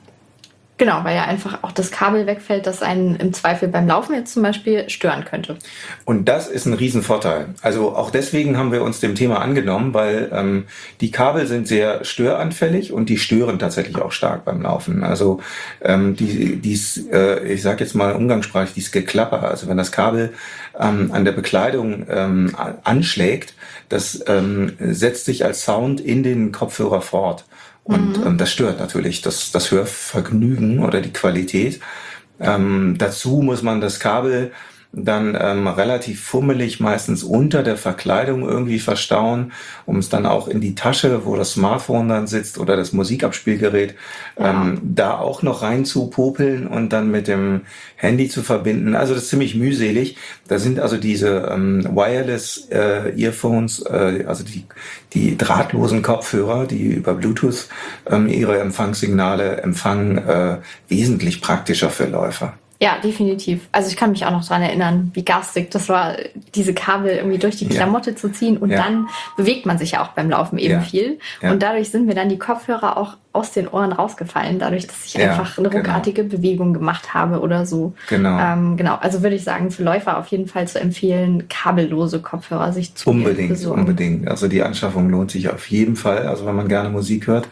Genau, weil ja einfach auch das Kabel wegfällt, das einen im Zweifel beim Laufen jetzt zum Beispiel stören könnte. Und das ist ein Riesenvorteil. Also auch deswegen haben wir uns dem Thema angenommen, weil ähm, die Kabel sind sehr störanfällig und die stören tatsächlich auch stark beim Laufen. Also ähm, die, dies, äh, ich sage jetzt mal umgangssprachlich, dieses Geklapper, also wenn das Kabel ähm, an der Bekleidung ähm, anschlägt, das ähm, setzt sich als Sound in den Kopfhörer fort. Und mhm. ähm, das stört natürlich das, das Hörvergnügen oder die Qualität. Ähm, dazu muss man das Kabel dann ähm, relativ fummelig meistens unter der Verkleidung irgendwie verstauen, um es dann auch in die Tasche, wo das Smartphone dann sitzt oder das Musikabspielgerät, ja. ähm, da auch noch rein zu popeln und dann mit dem Handy zu verbinden. Also das ist ziemlich mühselig. Da sind also diese ähm, Wireless äh, Earphones, äh, also die, die drahtlosen Kopfhörer, die über Bluetooth ähm, ihre Empfangssignale empfangen, äh, wesentlich praktischer für Läufer. Ja, definitiv. Also ich kann mich auch noch daran erinnern, wie garstig das war, diese Kabel irgendwie durch die Klamotte ja. zu ziehen. Und ja. dann bewegt man sich ja auch beim Laufen eben ja. viel. Ja. Und dadurch sind mir dann die Kopfhörer auch aus den Ohren rausgefallen, dadurch, dass ich ja, einfach eine ruckartige genau. Bewegung gemacht habe oder so. Genau. Ähm, genau. Also würde ich sagen, für Läufer auf jeden Fall zu empfehlen, kabellose Kopfhörer sich zu Unbedingt, besorgen. unbedingt. Also die Anschaffung lohnt sich auf jeden Fall. Also wenn man gerne Musik hört.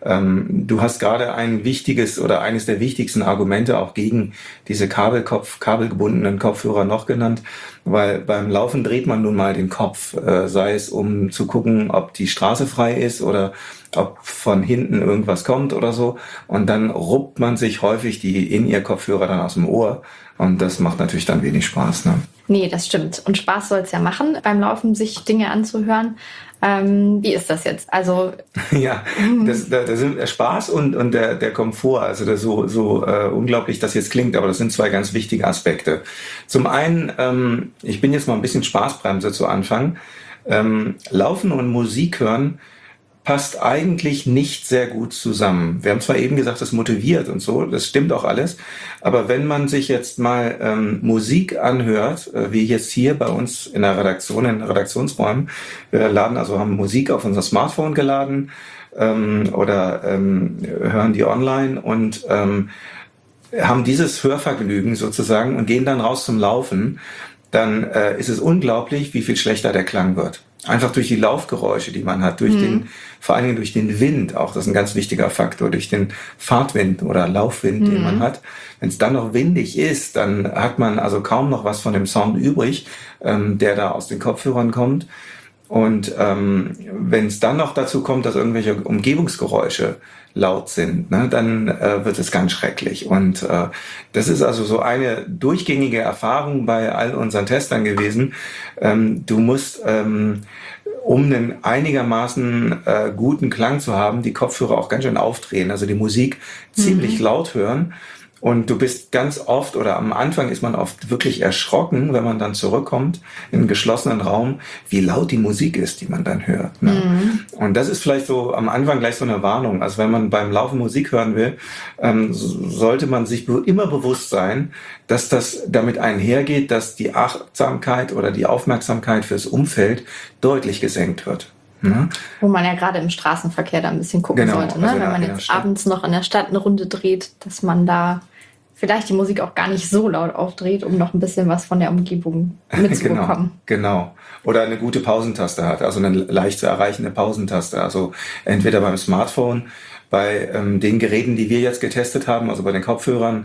Ähm, du hast gerade ein wichtiges oder eines der wichtigsten Argumente auch gegen diese Kabelkopf, kabelgebundenen Kopfhörer noch genannt, weil beim Laufen dreht man nun mal den Kopf, äh, sei es um zu gucken, ob die Straße frei ist oder ob von hinten irgendwas kommt oder so. Und dann ruppt man sich häufig die In-Ear-Kopfhörer dann aus dem Ohr. Und das macht natürlich dann wenig Spaß, ne? Nee, das stimmt. Und Spaß soll es ja machen, beim Laufen sich Dinge anzuhören. Ähm, wie ist das jetzt? Also ja, das, da, das sind der Spaß und, und der, der Komfort. Also das so, so äh, unglaublich das jetzt klingt, aber das sind zwei ganz wichtige Aspekte. Zum einen, ähm, ich bin jetzt mal ein bisschen Spaßbremse zu Anfang. Ähm, Laufen und Musik hören passt eigentlich nicht sehr gut zusammen. Wir haben zwar eben gesagt, das motiviert und so, das stimmt auch alles, aber wenn man sich jetzt mal ähm, Musik anhört, äh, wie jetzt hier bei uns in der Redaktion, in den Redaktionsräumen, wir laden also, haben Musik auf unser Smartphone geladen ähm, oder ähm, hören die online und ähm, haben dieses Hörvergnügen sozusagen und gehen dann raus zum Laufen, dann äh, ist es unglaublich, wie viel schlechter der Klang wird. Einfach durch die Laufgeräusche, die man hat, durch mhm. den, vor allen Dingen durch den Wind auch, das ist ein ganz wichtiger Faktor, durch den Fahrtwind oder Laufwind, mhm. den man hat. Wenn es dann noch windig ist, dann hat man also kaum noch was von dem Sound übrig, ähm, der da aus den Kopfhörern kommt. Und ähm, wenn es dann noch dazu kommt, dass irgendwelche Umgebungsgeräusche laut sind, ne, dann äh, wird es ganz schrecklich. Und äh, das ist also so eine durchgängige Erfahrung bei all unseren Testern gewesen. Ähm, du musst, ähm, um einen einigermaßen äh, guten Klang zu haben, die Kopfhörer auch ganz schön aufdrehen, also die Musik mhm. ziemlich laut hören. Und du bist ganz oft, oder am Anfang ist man oft wirklich erschrocken, wenn man dann zurückkommt in einen geschlossenen Raum, wie laut die Musik ist, die man dann hört. Ne? Mhm. Und das ist vielleicht so am Anfang gleich so eine Warnung. Also wenn man beim Laufen Musik hören will, ähm, sollte man sich immer bewusst sein, dass das damit einhergeht, dass die Achtsamkeit oder die Aufmerksamkeit fürs Umfeld deutlich gesenkt wird. Ne? Wo man ja gerade im Straßenverkehr da ein bisschen gucken genau, sollte, ne? Also wenn man jetzt abends noch in der Stadt eine Runde dreht, dass man da vielleicht die Musik auch gar nicht so laut aufdreht, um noch ein bisschen was von der Umgebung mitzubekommen. Genau, genau. Oder eine gute Pausentaste hat, also eine leicht zu erreichende Pausentaste. Also entweder beim Smartphone, bei ähm, den Geräten, die wir jetzt getestet haben, also bei den Kopfhörern,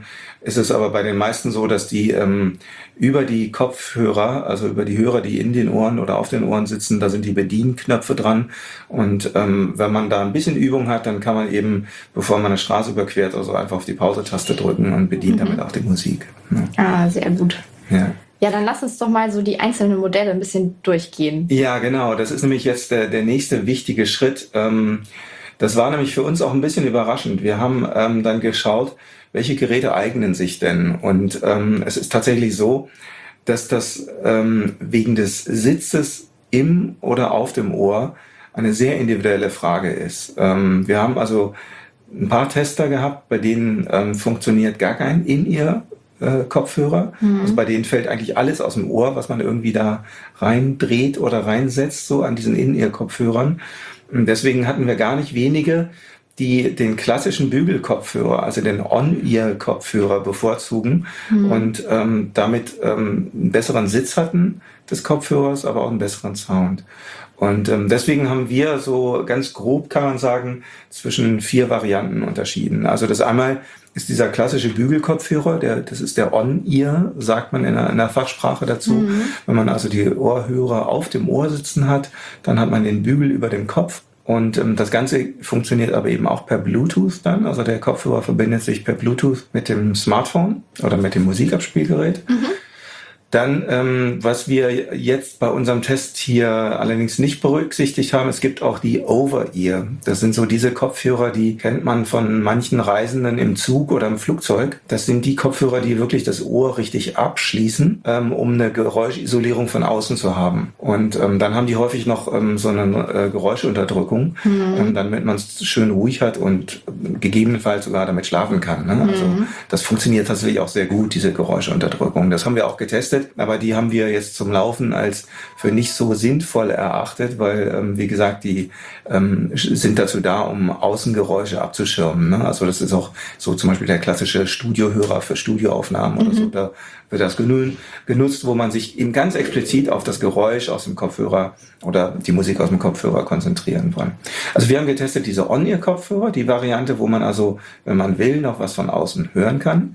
ist es aber bei den meisten so, dass die ähm, über die Kopfhörer, also über die Hörer, die in den Ohren oder auf den Ohren sitzen, da sind die Bedienknöpfe dran. Und ähm, wenn man da ein bisschen Übung hat, dann kann man eben, bevor man eine Straße überquert, also einfach auf die Pause-Taste drücken und bedient mhm. damit auch die Musik. Ja. Ah, sehr gut. Ja. Ja, dann lass uns doch mal so die einzelnen Modelle ein bisschen durchgehen. Ja, genau. Das ist nämlich jetzt der, der nächste wichtige Schritt. Ähm, das war nämlich für uns auch ein bisschen überraschend. Wir haben ähm, dann geschaut, welche Geräte eignen sich denn? Und ähm, es ist tatsächlich so, dass das ähm, wegen des Sitzes im oder auf dem Ohr eine sehr individuelle Frage ist. Ähm, wir haben also ein paar Tester gehabt, bei denen ähm, funktioniert gar kein In-Ear Kopfhörer. Mhm. Also bei denen fällt eigentlich alles aus dem Ohr, was man irgendwie da reindreht oder reinsetzt, so an diesen In-Ear-Kopfhörern. Und deswegen hatten wir gar nicht wenige, die den klassischen Bügelkopfhörer, also den On-Ear-Kopfhörer bevorzugen mhm. und ähm, damit ähm, einen besseren Sitz hatten des Kopfhörers, aber auch einen besseren Sound. Und ähm, deswegen haben wir so ganz grob, kann man sagen, zwischen vier Varianten unterschieden. Also das einmal ist dieser klassische Bügelkopfhörer, der, das ist der On-Ear, sagt man in der, in der Fachsprache dazu. Mhm. Wenn man also die Ohrhörer auf dem Ohr sitzen hat, dann hat man den Bügel über dem Kopf. Und ähm, das Ganze funktioniert aber eben auch per Bluetooth dann. Also der Kopfhörer verbindet sich per Bluetooth mit dem Smartphone oder mit dem Musikabspielgerät. Mhm. Dann, ähm, was wir jetzt bei unserem Test hier allerdings nicht berücksichtigt haben, es gibt auch die Over-Ear. Das sind so diese Kopfhörer, die kennt man von manchen Reisenden im Zug oder im Flugzeug. Das sind die Kopfhörer, die wirklich das Ohr richtig abschließen, ähm, um eine Geräuschisolierung von außen zu haben. Und ähm, dann haben die häufig noch ähm, so eine äh, Geräuschunterdrückung, mhm. ähm, damit man es schön ruhig hat und gegebenenfalls sogar damit schlafen kann. Ne? Also mhm. das funktioniert tatsächlich auch sehr gut, diese Geräuschunterdrückung. Das haben wir auch getestet. Aber die haben wir jetzt zum Laufen als für nicht so sinnvoll erachtet, weil, ähm, wie gesagt, die ähm, sind dazu da, um Außengeräusche abzuschirmen. Ne? Also das ist auch so zum Beispiel der klassische Studiohörer für Studioaufnahmen mhm. oder so. Da wird das genü- genutzt, wo man sich eben ganz explizit auf das Geräusch aus dem Kopfhörer oder die Musik aus dem Kopfhörer konzentrieren wollen. Also wir haben getestet diese On-Ear-Kopfhörer, die Variante, wo man also, wenn man will, noch was von außen hören kann.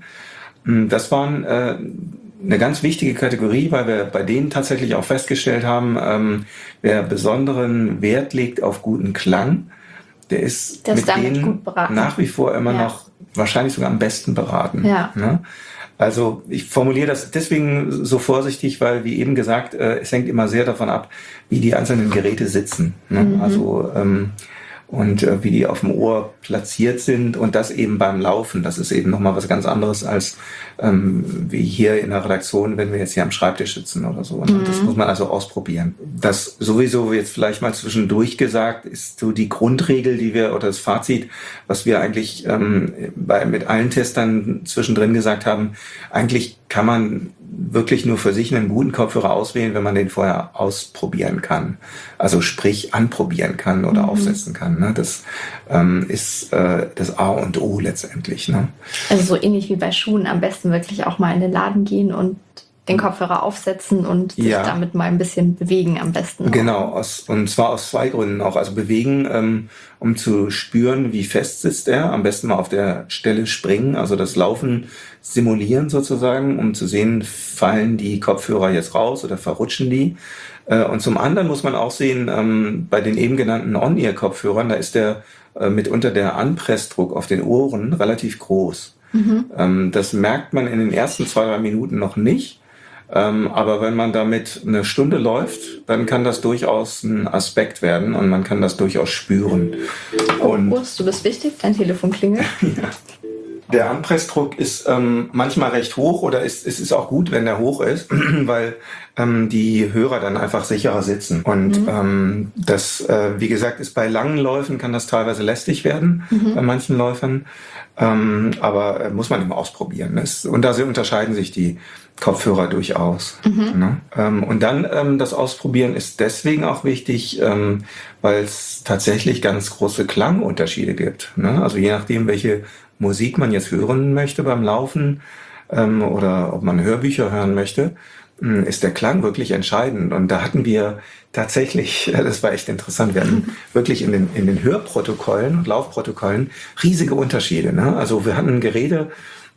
Das waren äh, eine ganz wichtige Kategorie, weil wir bei denen tatsächlich auch festgestellt haben, ähm, wer besonderen Wert legt auf guten Klang, der ist das mit denen nach wie vor immer ja. noch wahrscheinlich sogar am besten beraten. Ja. Ne? Also ich formuliere das deswegen so vorsichtig, weil, wie eben gesagt, äh, es hängt immer sehr davon ab, wie die einzelnen Geräte sitzen. Ne? Mhm. Also ähm, und äh, wie die auf dem Ohr platziert sind und das eben beim Laufen. Das ist eben nochmal was ganz anderes als ähm, wie hier in der Redaktion, wenn wir jetzt hier am Schreibtisch sitzen oder so. Mhm. Das muss man also ausprobieren. Das sowieso jetzt vielleicht mal zwischendurch gesagt ist so die Grundregel, die wir oder das Fazit, was wir eigentlich ähm, bei, mit allen Testern zwischendrin gesagt haben, eigentlich kann man wirklich nur für sich einen guten Kopfhörer auswählen, wenn man den vorher ausprobieren kann. Also sprich anprobieren kann oder mhm. aufsetzen kann. Ne? Das ähm, ist äh, das A und O letztendlich. Ne? Also so ähnlich wie bei Schuhen, am besten wirklich auch mal in den Laden gehen und den Kopfhörer aufsetzen und sich ja. damit mal ein bisschen bewegen am besten. Genau, aus, und zwar aus zwei Gründen auch. Also bewegen, ähm, um zu spüren, wie fest sitzt er. Am besten mal auf der Stelle springen, also das Laufen simulieren sozusagen, um zu sehen, fallen die Kopfhörer jetzt raus oder verrutschen die. Äh, und zum anderen muss man auch sehen, ähm, bei den eben genannten On-Ear-Kopfhörern, da ist der äh, mitunter der Anpressdruck auf den Ohren relativ groß. Mhm. Ähm, das merkt man in den ersten zwei, drei Minuten noch nicht. Ähm, aber wenn man damit eine Stunde läuft, dann kann das durchaus ein Aspekt werden und man kann das durchaus spüren. Und oh, du bist wichtig, dein Telefon klingelt. Ja. Der Anpressdruck ist ähm, manchmal recht hoch oder ist, es ist auch gut, wenn der hoch ist, weil ähm, die Hörer dann einfach sicherer sitzen. Und mhm. ähm, das, äh, wie gesagt, ist bei langen Läufen kann das teilweise lästig werden, mhm. bei manchen Läufern. Ähm, aber äh, muss man immer ausprobieren. Das, und da unterscheiden sich die Kopfhörer durchaus. Mhm. Ne? Ähm, und dann ähm, das Ausprobieren ist deswegen auch wichtig, ähm, weil es tatsächlich ganz große Klangunterschiede gibt. Ne? Also je nachdem, welche Musik man jetzt hören möchte beim Laufen ähm, oder ob man Hörbücher hören möchte, ähm, ist der Klang wirklich entscheidend. Und da hatten wir tatsächlich, das war echt interessant, wir hatten wirklich in den, in den Hörprotokollen und Laufprotokollen riesige Unterschiede. Ne? Also wir hatten Geräte,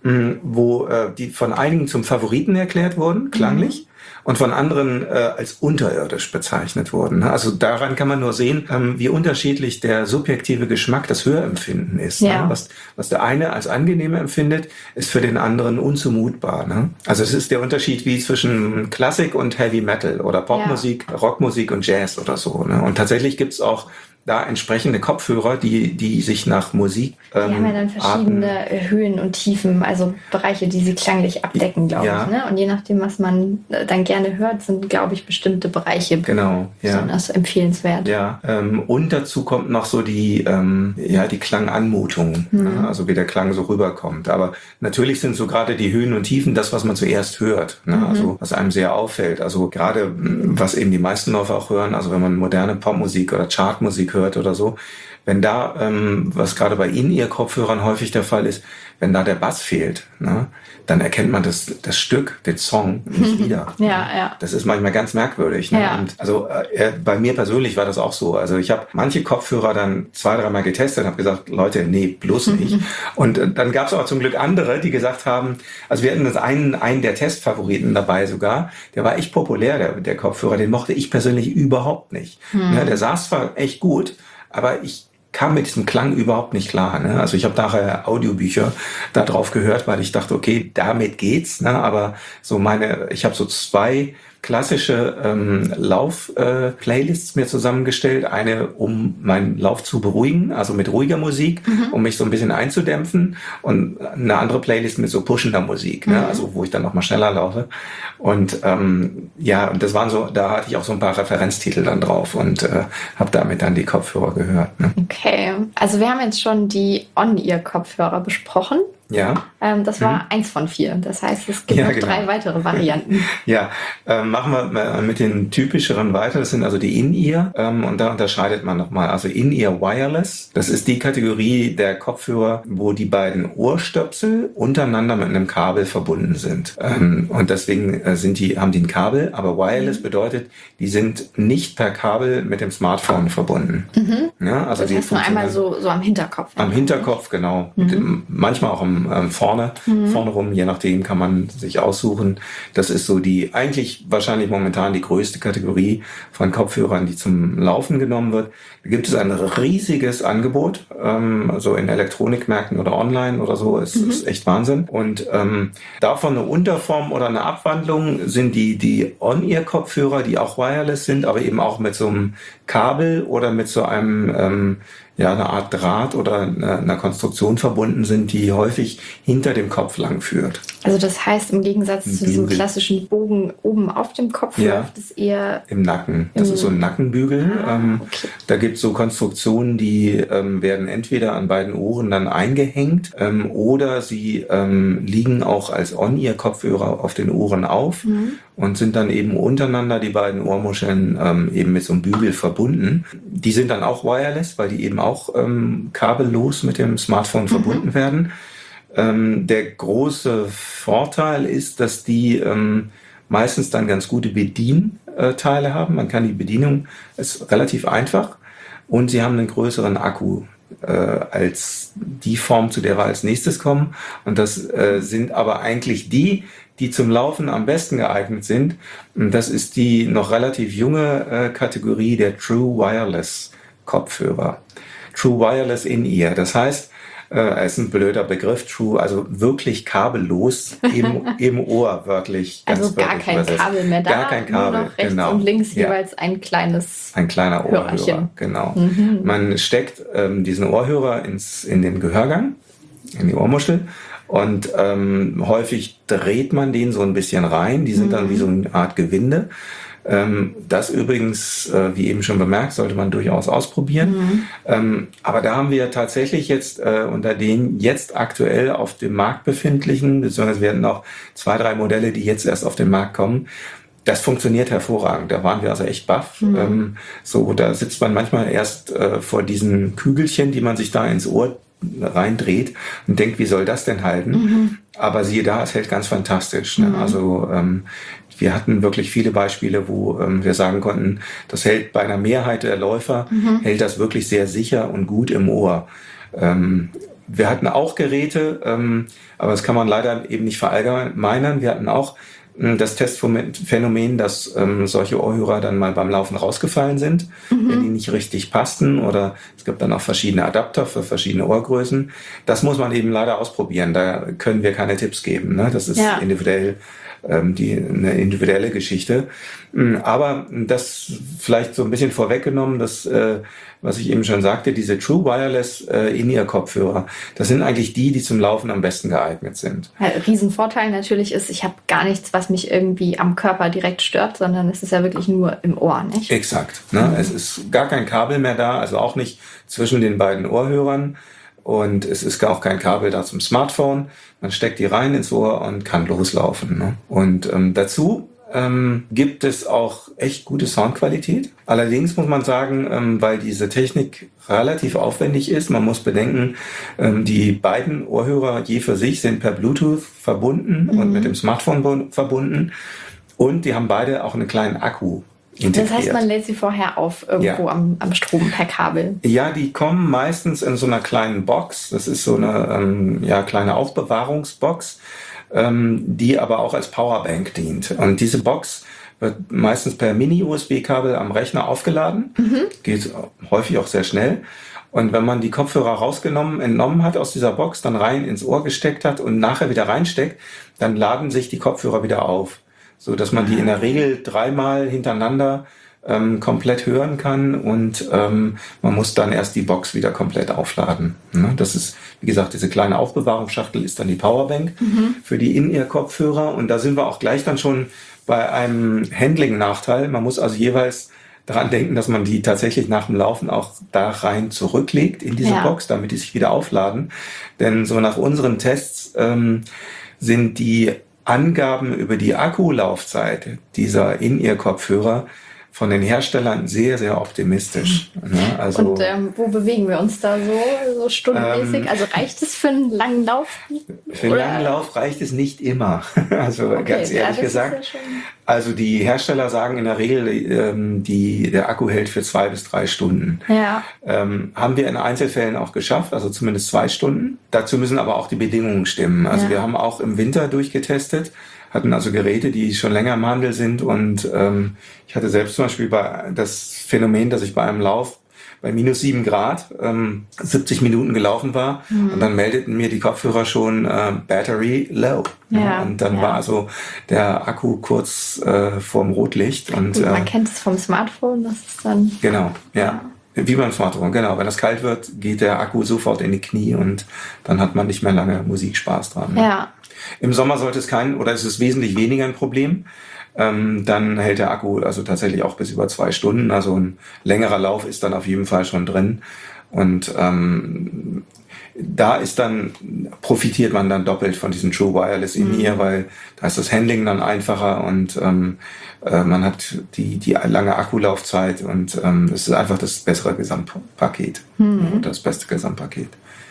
wo äh, die von einigen zum Favoriten erklärt wurden, klanglich. Mhm. Und von anderen äh, als unterirdisch bezeichnet wurden. Also daran kann man nur sehen, ähm, wie unterschiedlich der subjektive Geschmack, das Hörempfinden ist. Ja. Ne? Was, was der eine als angenehm empfindet, ist für den anderen unzumutbar. Ne? Also es ist der Unterschied wie zwischen Klassik und Heavy Metal oder Popmusik, ja. Rockmusik und Jazz oder so. Ne? Und tatsächlich gibt's auch da entsprechende Kopfhörer, die die sich nach Musik ähm, Die haben ja dann verschiedene Arten, Höhen und Tiefen, also Bereiche, die sie klanglich abdecken, glaube ja. ich. Ne? Und je nachdem, was man dann gerne hört, sind, glaube ich, bestimmte Bereiche genau, ja. besonders empfehlenswert. Ja, ähm, und dazu kommt noch so die ähm, ja die Klanganmutung, mhm. ne? Also wie der Klang so rüberkommt. Aber natürlich sind so gerade die Höhen und Tiefen das, was man zuerst hört, ne? Mhm. Also was einem sehr auffällt. Also gerade was eben die meisten Läufer auch hören, also wenn man moderne Popmusik oder Chartmusik hört oder so, wenn da, ähm, was gerade bei In-Ear-Kopfhörern häufig der Fall ist, wenn da der Bass fehlt, ne, dann erkennt man das, das Stück, den Song nicht wieder. Ja, ja. Das ist manchmal ganz merkwürdig. Ne? Ja. Und also äh, bei mir persönlich war das auch so. Also ich habe manche Kopfhörer dann zwei, dreimal getestet und habe gesagt, Leute, nee, bloß nicht. Und äh, dann gab es auch zum Glück andere, die gesagt haben, also wir hatten das einen, einen der Testfavoriten dabei sogar, der war echt populär, der, der Kopfhörer, den mochte ich persönlich überhaupt nicht. Hm. Ja, der saß zwar echt gut, aber ich kam mit diesem Klang überhaupt nicht klar. Ne? Also ich habe nachher Audiobücher da drauf gehört, weil ich dachte, okay, damit geht's. Ne? Aber so meine, ich habe so zwei klassische ähm, Lauf-Playlists äh, mir zusammengestellt. Eine, um meinen Lauf zu beruhigen, also mit ruhiger Musik, mhm. um mich so ein bisschen einzudämpfen. Und eine andere Playlist mit so pushender Musik, mhm. ne? Also wo ich dann nochmal schneller laufe. Und ähm, ja, und das waren so, da hatte ich auch so ein paar Referenztitel dann drauf und äh, habe damit dann die Kopfhörer gehört. Ne? Okay, also wir haben jetzt schon die On-Ear-Kopfhörer besprochen. Ja. Ähm, das war mhm. eins von vier. Das heißt, es gibt ja, noch genau. drei weitere Varianten. Ja, ähm, machen wir mit den typischeren weiter. Das sind also die In-Ear. Ähm, und da unterscheidet man nochmal. Also In-Ear Wireless. Das ist die Kategorie der Kopfhörer, wo die beiden Ohrstöpsel untereinander mit einem Kabel verbunden sind. Ähm, und deswegen äh, sind die, haben die ein Kabel. Aber Wireless bedeutet, die sind nicht per Kabel mit dem Smartphone verbunden. Mhm. Ja, also das die heißt nur einmal so, so am Hinterkopf. Am Hinterkopf, genau. Mhm. Manchmal auch am Ähm, vorne, mhm. vorne rum, je nachdem kann man sich aussuchen. Das ist so die, eigentlich wahrscheinlich momentan die größte Kategorie von Kopfhörern, die zum Laufen genommen wird. Da gibt es ein riesiges Angebot, ähm, so in Elektronikmärkten oder online oder so, ist, mhm. ist echt Wahnsinn. Und ähm, davon eine Unterform oder eine Abwandlung sind die, die On-Ear-Kopfhörer, die auch wireless sind, aber eben auch mit so einem Kabel oder mit so einem ähm, ja, eine Art Draht oder eine, einer Konstruktion verbunden sind, die häufig hinter dem Kopf lang führt. Also das heißt, im Gegensatz Ein zu diesem Bügel. klassischen Bogen oben auf dem Kopf Ja. läuft es eher Im Nacken. Das im ist so ein Nackenbügel. Ah, ähm, okay. Da gibt es so Konstruktionen, die ähm, werden entweder an beiden Ohren dann eingehängt ähm, oder sie ähm, liegen auch als On-Ear-Kopfhörer auf den Ohren auf Mhm. und sind dann eben untereinander, die beiden Ohrmuscheln, ähm, eben mit so einem Bügel verbunden. Die sind dann auch wireless, weil die eben auch ähm, kabellos mit dem Smartphone Mhm. verbunden werden. Ähm, der große Vorteil ist, dass die ähm, meistens dann ganz gute Bedienteile haben. Man kann die Bedienung, ist relativ einfach und sie haben einen größeren Akku äh, als die Form, zu der wir als nächstes kommen. Und das äh, sind aber eigentlich die, die zum Laufen am besten geeignet sind. Und das ist die noch relativ junge äh, Kategorie der True Wireless Kopfhörer. True Wireless In-Ear. Das heißt, äh, ist ein blöder Begriff, True, also wirklich kabellos im, im Ohr, wörtlich. Ganz Also gar wörtlich kein übersetzt. Kabel mehr da, Gar kein Kabel, nur noch rechts genau. und links Ja. jeweils ein kleines Ein kleiner Ohrhörer, Hörerchen. genau. Mhm. Man steckt ähm, diesen Ohrhörer ins, in den Gehörgang, in die Ohrmuschel. Und ähm, häufig dreht man den so ein bisschen rein. Die sind Mhm. dann wie so eine Art Gewinde. Ähm, das übrigens, äh, wie eben schon bemerkt, sollte man durchaus ausprobieren. Mhm. Ähm, aber da haben wir tatsächlich jetzt äh, unter den jetzt aktuell auf dem Markt befindlichen, beziehungsweise wir hatten auch zwei, drei Modelle, die jetzt erst auf den Markt kommen. Das funktioniert hervorragend. Da waren wir also echt baff. Mhm. Ähm, so, da sitzt man manchmal erst äh, vor diesen Kügelchen, die man sich da ins Ohr reindreht und denkt, wie soll das denn halten? Mhm. Aber siehe da, es hält ganz fantastisch. Ne? Mhm. Also ähm, wir hatten wirklich viele Beispiele, wo ähm, wir sagen konnten, das hält bei einer Mehrheit der Läufer, Mhm. hält das wirklich sehr sicher und gut im Ohr. Ähm, wir hatten auch Geräte, ähm, aber das kann man leider eben nicht verallgemeinern. Wir hatten auch ähm, das Testphänomen, dass ähm, solche Ohrhörer dann mal beim Laufen rausgefallen sind, mhm. wenn die nicht richtig passten, oder es gibt dann auch verschiedene Adapter für verschiedene Ohrgrößen. Das muss man eben leider ausprobieren. Da können wir keine Tipps geben. Ne? Das ist ja. individuell. Die, eine individuelle Geschichte. Aber das vielleicht so ein bisschen vorweggenommen, das, äh, was ich eben schon sagte, diese True Wireless äh, In-Ear-Kopfhörer, das sind eigentlich die, die zum Laufen am besten geeignet sind. Ja, Riesenvorteil natürlich ist, ich habe gar nichts, was mich irgendwie am Körper direkt stört, sondern es ist ja wirklich nur im Ohr, nicht? Exakt. Ne? Mhm. Es ist gar kein Kabel mehr da, also auch nicht zwischen den beiden Ohrhörern. Und es ist auch kein Kabel da zum Smartphone. Man steckt die rein ins Ohr und kann loslaufen. Ne? Und ähm, dazu ähm, gibt es auch echt gute Soundqualität. Allerdings muss man sagen, ähm, weil diese Technik relativ aufwendig ist, man muss bedenken, ähm, die beiden Ohrhörer je für sich sind per Bluetooth verbunden mhm. und mit dem Smartphone verbunden. Und die haben beide auch einen kleinen Akku. Integriert. Das heißt, man lädt sie vorher auf irgendwo ja. am, am Strom per Kabel? Ja, die kommen meistens in so einer kleinen Box. Das ist so eine ähm, ja, kleine Aufbewahrungsbox, ähm, die aber auch als Powerbank dient. Und diese Box wird meistens per Mini-U S B-Kabel am Rechner aufgeladen. Mhm. Geht häufig auch sehr schnell. Und wenn man die Kopfhörer rausgenommen, entnommen hat aus dieser Box, dann rein ins Ohr gesteckt hat und nachher wieder reinsteckt, dann laden sich die Kopfhörer wieder auf. So dass man die in der Regel dreimal hintereinander ähm, komplett hören kann und ähm, man muss dann erst die Box wieder komplett aufladen. Ne? Das ist, wie gesagt, diese kleine Aufbewahrungsschachtel ist dann die Powerbank mhm. für die In-Ear-Kopfhörer, und da sind wir auch gleich dann schon bei einem Handling-Nachteil. Man muss also jeweils daran denken, dass man die tatsächlich nach dem Laufen auch da rein zurücklegt in diese ja. Box, damit die sich wieder aufladen. Denn so nach unseren Tests ähm, sind die Angaben über die Akkulaufzeit dieser In-Ear-Kopfhörer von den Herstellern sehr, sehr optimistisch. Ne? Also, und ähm, wo bewegen wir uns da so, so stundenmäßig? Ähm, also reicht es für einen langen Lauf? Für einen langen Lauf reicht es nicht immer. Also okay, ganz ehrlich ja, gesagt. Ja also die Hersteller sagen in der Regel, ähm, die, der Akku hält für zwei bis drei Stunden. Ja. Ähm, haben wir in Einzelfällen auch geschafft, also zumindest zwei Stunden. Dazu müssen aber auch die Bedingungen stimmen. Also ja. wir haben auch im Winter durchgetestet, hatten also Geräte, die schon länger im Handel sind, und ähm, ich hatte selbst zum Beispiel bei das Phänomen, dass ich bei einem Lauf bei minus sieben Grad ähm, siebzig Minuten gelaufen war mhm. und dann meldeten mir die Kopfhörer schon äh, Battery low. Ja, und dann ja. war also der Akku kurz äh, vorm Rotlicht. Und, Gut, man äh, kennt es vom Smartphone, das ist dann... Genau, ja. ja. Wie beim Smartphone, genau. Wenn das kalt wird, geht der Akku sofort in die Knie und dann hat man nicht mehr lange Musikspaß dran. Ne? Ja. Im Sommer sollte es kein, oder es ist wesentlich weniger ein Problem. Ähm, dann hält der Akku also tatsächlich auch bis über zwei Stunden. Also ein längerer Lauf ist dann auf jeden Fall schon drin. Und ähm, da ist dann, profitiert man dann doppelt von diesem True Wireless In-Ear, mhm. weil da ist das Handling dann einfacher und ähm, äh, man hat die, die lange Akkulaufzeit und ähm, es ist einfach das bessere Gesamtpaket. Mhm. Das beste Gesamtpaket.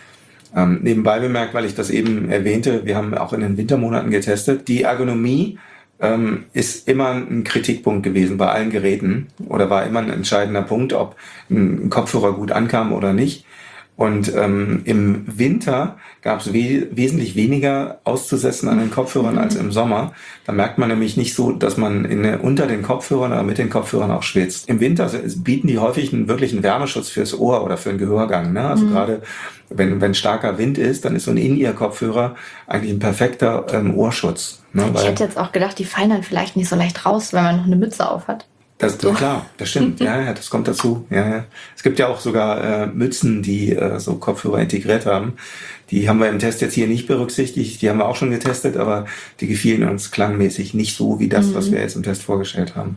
Ähm, nebenbei bemerkt, weil ich das eben erwähnte, wir haben auch in den Wintermonaten getestet, die Ergonomie ähm, ist immer ein Kritikpunkt gewesen bei allen Geräten oder war immer ein entscheidender Punkt, ob ein Kopfhörer gut ankam oder nicht. Und ähm, im Winter gab es we- wesentlich weniger auszusetzen an den Kopfhörern als im Sommer. Da merkt man nämlich nicht so, dass man in, unter den Kopfhörern oder mit den Kopfhörern auch schwitzt. Im Winter bieten die häufig einen wirklichen Wärmeschutz fürs Ohr oder für den Gehörgang. Ne? Also mhm. gerade wenn, wenn starker Wind ist, dann ist so ein In-Ear-Kopfhörer eigentlich ein perfekter ähm, Ohrschutz. Ne? Ich Weil, hätte jetzt auch gedacht, die fallen dann vielleicht nicht so leicht raus, wenn man noch eine Mütze auf hat. Das, so. Klar, das stimmt. Ja, ja, das kommt dazu. Ja, ja. Es gibt ja auch sogar äh, Mützen, die äh, so Kopfhörer integriert haben. Die haben wir im Test jetzt hier nicht berücksichtigt. Die haben wir auch schon getestet, aber die gefielen uns klangmäßig nicht so wie das, mhm. was wir jetzt im Test vorgestellt haben.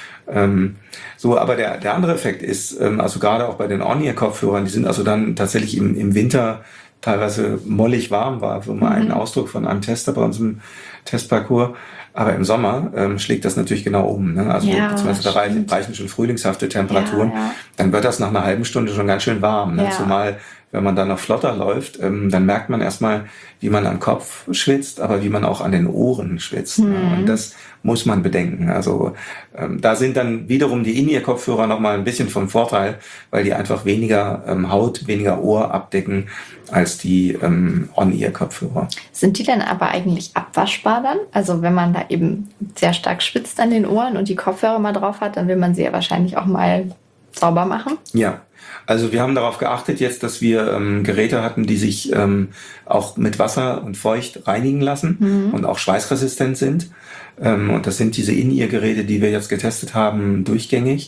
Ähm, so, aber der, der andere Effekt ist, ähm, also gerade auch bei den On-Ear-Kopfhörern, die sind also dann tatsächlich im, im Winter teilweise mollig warm war, so mal mhm. ein Ausdruck von einem Tester bei uns im Testparcours. Aber im Sommer ähm, schlägt das natürlich genau um. Ne? Also ja, beziehungsweise da reichen, reichen schon frühlingshafte Temperaturen. Ja, ja. Dann wird das nach einer halben Stunde schon ganz schön warm. Ne? Ja. Zumal wenn man dann noch flotter läuft, ähm, dann merkt man erstmal, wie man am Kopf schwitzt, aber wie man auch an den Ohren schwitzt. Mhm. Ne? Und das muss man bedenken. Also ähm, da sind dann wiederum die In-Ear-Kopfhörer nochmal ein bisschen vom Vorteil, weil die einfach weniger ähm, Haut, weniger Ohr abdecken als die ähm, On-Ear-Kopfhörer. Sind die dann aber eigentlich abwaschbar dann? Also wenn man da eben sehr stark schwitzt an den Ohren und die Kopfhörer mal drauf hat, dann will man sie ja wahrscheinlich auch mal sauber machen? Ja, also wir haben darauf geachtet jetzt, dass wir ähm, Geräte hatten, die sich ähm, auch mit Wasser und Feucht reinigen lassen mhm. und auch schweißresistent sind. Ähm, und das sind diese In-Ear-Geräte, die wir jetzt getestet haben, durchgängig.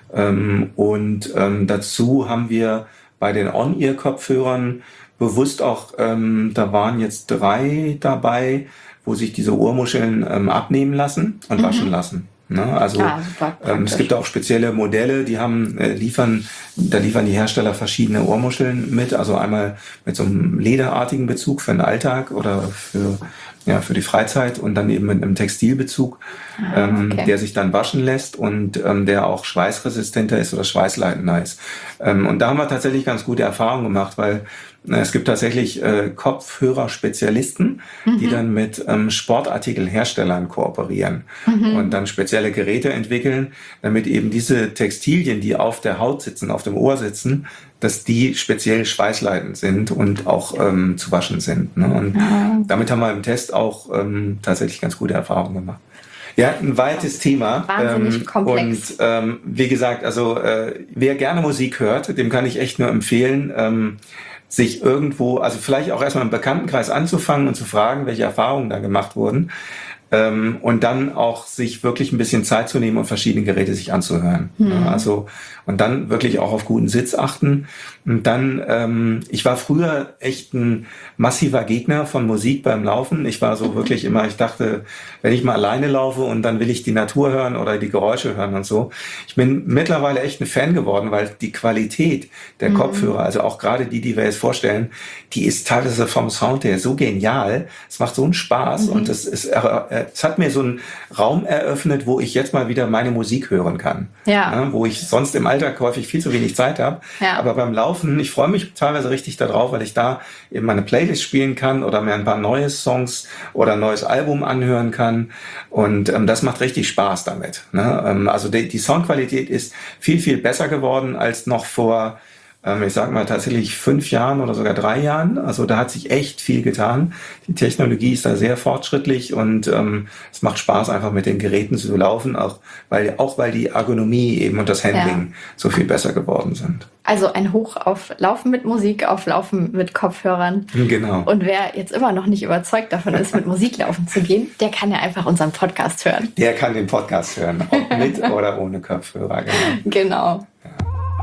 Ähm, und ähm, dazu haben wir bei den On-Ear-Kopfhörern bewusst auch, ähm, da waren jetzt drei dabei, wo sich diese Ohrmuscheln ähm, abnehmen lassen und mhm. waschen lassen. Ne? Also ah, ähm, es gibt auch spezielle Modelle, die haben äh, liefern, da liefern die Hersteller verschiedene Ohrmuscheln mit, also einmal mit so einem lederartigen Bezug für den Alltag oder für ja für die Freizeit und dann eben mit einem Textilbezug, ah, ähm, okay. der sich dann waschen lässt und ähm, der auch schweißresistenter ist oder schweißleitender ist. Ähm, und da haben wir tatsächlich ganz gute Erfahrungen gemacht, weil es gibt tatsächlich äh, Kopfhörer-Spezialisten, mhm. die dann mit ähm, Sportartikelherstellern kooperieren mhm. und dann spezielle Geräte entwickeln, damit eben diese Textilien, die auf der Haut sitzen, auf dem Ohr sitzen, dass die speziell schweißleitend sind und auch ähm, zu waschen sind. Ne? Und mhm. damit haben wir im Test auch ähm, tatsächlich ganz gute Erfahrungen gemacht. Ja, ein weites Thema. Wahnsinnig ähm, komplex. Und ähm, wie gesagt, also äh, wer gerne Musik hört, dem kann ich echt nur empfehlen, ähm, sich irgendwo, also vielleicht auch erstmal im Bekanntenkreis anzufangen und zu fragen, welche Erfahrungen da gemacht wurden. Ähm, und dann auch sich wirklich ein bisschen Zeit zu nehmen und verschiedene Geräte sich anzuhören. Mhm. Ja, also und dann wirklich auch auf guten Sitz achten. Und dann, ähm, ich war früher echt ein massiver Gegner von Musik beim Laufen. Ich war so wirklich immer, ich dachte, wenn ich mal alleine laufe und dann will ich die Natur hören oder die Geräusche hören und so. Ich bin mittlerweile echt ein Fan geworden, weil die Qualität der mhm. Kopfhörer, also auch gerade die, die wir jetzt vorstellen, die ist teilweise vom Sound her so genial. Es macht so einen Spaß mhm. und es ist, äh, es hat mir so einen Raum eröffnet, wo ich jetzt mal wieder meine Musik hören kann. Ja. Ja, wo ich sonst im Alltag häufig viel zu wenig Zeit habe. Ja. Aber beim Laufen, ich freue mich teilweise richtig darauf, weil ich da eben meine Playlist spielen kann oder mir ein paar neue Songs oder ein neues Album anhören kann. Und ähm, das macht richtig Spaß damit. Ne? Ähm, also die, die Soundqualität ist viel, viel besser geworden als noch vor ich sag mal tatsächlich fünf Jahren oder sogar drei Jahren. Also da hat sich echt viel getan. Die Technologie ist da sehr fortschrittlich und ähm, es macht Spaß, einfach mit den Geräten zu laufen, auch weil, auch weil die Ergonomie eben und das Handling ja. so viel besser geworden sind. Also ein Hoch auf Laufen mit Musik, auf Laufen mit Kopfhörern. Genau. Und wer jetzt immer noch nicht überzeugt davon ist, mit Musik laufen zu gehen, der kann ja einfach unseren Podcast hören. Der kann den Podcast hören, ob mit oder ohne Kopfhörer. Genau. Genau. Ja.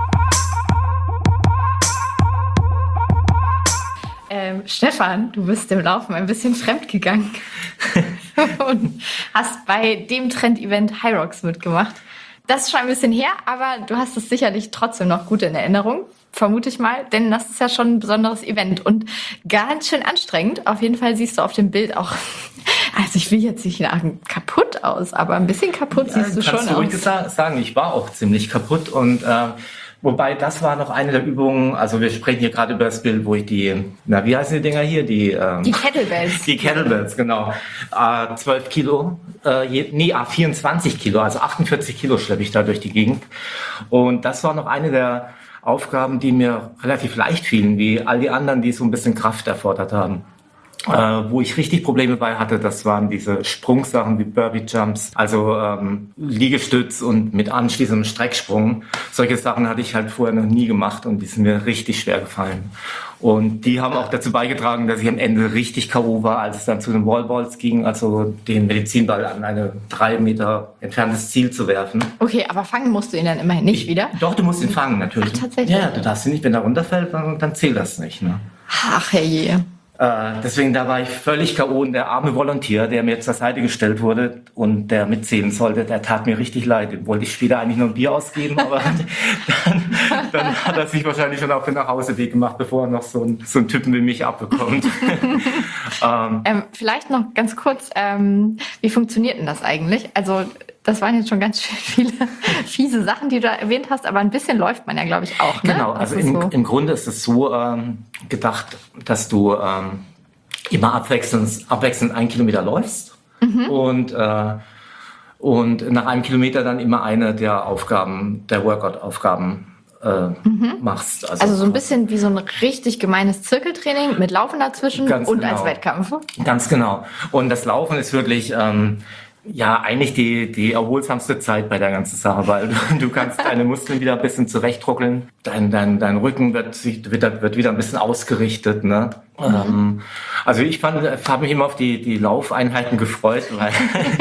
Ähm, Stefan, du bist im Laufen ein bisschen fremd gegangen und hast bei dem Trend-Event Hyrox mitgemacht. Das ist schon ein bisschen her, aber du hast es sicherlich trotzdem noch gut in Erinnerung, vermute ich mal, denn das ist ja schon ein besonderes Event und ganz schön anstrengend. Auf jeden Fall siehst du auf dem Bild auch, also ich will jetzt nicht sagen kaputt aus, aber ein bisschen kaputt ja, siehst du schon aus. Kannst du ruhig sagen, ich war auch ziemlich kaputt und äh, wobei, das war noch eine der Übungen, also wir sprechen hier gerade über das Bild, wo ich die, na wie heißen die Dinger hier? Die, ähm, die Kettlebells. Die Kettlebells, genau. Äh, zwölf Kilo, äh, je, nee, ah, vierundzwanzig Kilo, also achtundvierzig Kilo schleppe ich da durch die Gegend. Und das war noch eine der Aufgaben, die mir relativ leicht fielen, wie all die anderen, die so ein bisschen Kraft erfordert haben. Äh, wo ich richtig Probleme bei hatte, das waren diese Sprungsachen wie Burpee Jumps, also ähm, Liegestütz und mit anschließendem Strecksprung. Solche Sachen hatte ich halt vorher noch nie gemacht und die sind mir richtig schwer gefallen. Und die haben auch dazu beigetragen, dass ich am Ende richtig K O war, als es dann zu den Wallballs ging, also den Medizinball an eine drei Meter entferntes Ziel zu werfen. Okay, aber fangen musst du ihn dann immerhin nicht ich, wieder? Doch, du musst ihn fangen, natürlich. Ach, tatsächlich? Ja, du darfst ihn nicht, wenn er runterfällt, dann, dann zählt das nicht. Ne? Ach, herrje. Äh, deswegen, da war ich völlig K O und der arme Volontär, der mir zur Seite gestellt wurde und der mitzählen sollte, der tat mir richtig leid. Den wollte ich später eigentlich nur ein Bier ausgeben, aber dann, dann hat er sich wahrscheinlich schon auf den Nachhauseweg gemacht, bevor er noch so, ein, so einen Typen wie mich abbekommt. ähm, ähm, vielleicht noch ganz kurz, ähm, wie funktioniert denn das eigentlich? Also das waren jetzt schon ganz schön viele fiese Sachen, die du da erwähnt hast, aber ein bisschen läuft man ja, glaube ich, auch. Ne? Genau, Das also ist im, so. im Grunde ist es so ähm, gedacht, dass du ähm, immer abwechselnd, abwechselnd einen Kilometer läufst mhm. und, äh, und nach einem Kilometer dann immer eine der Aufgaben, der Workout-Aufgaben äh, mhm. machst. Also, also so ein bisschen wie so ein richtig gemeines Zirkeltraining mit Laufen dazwischen Ganz und genau. als Wettkampf. Ganz genau. Und das Laufen ist wirklich... Ähm, Ja, eigentlich die, die erholsamste Zeit bei der ganzen Sache, weil du, du kannst deine Muskeln wieder ein bisschen zurechtruckeln. Dein, dein, dein Rücken wird, sich, wird, wird wieder ein bisschen ausgerichtet. Ne? Mhm. Ähm, also ich fand, habe mich immer auf die, die Laufeinheiten gefreut, weil,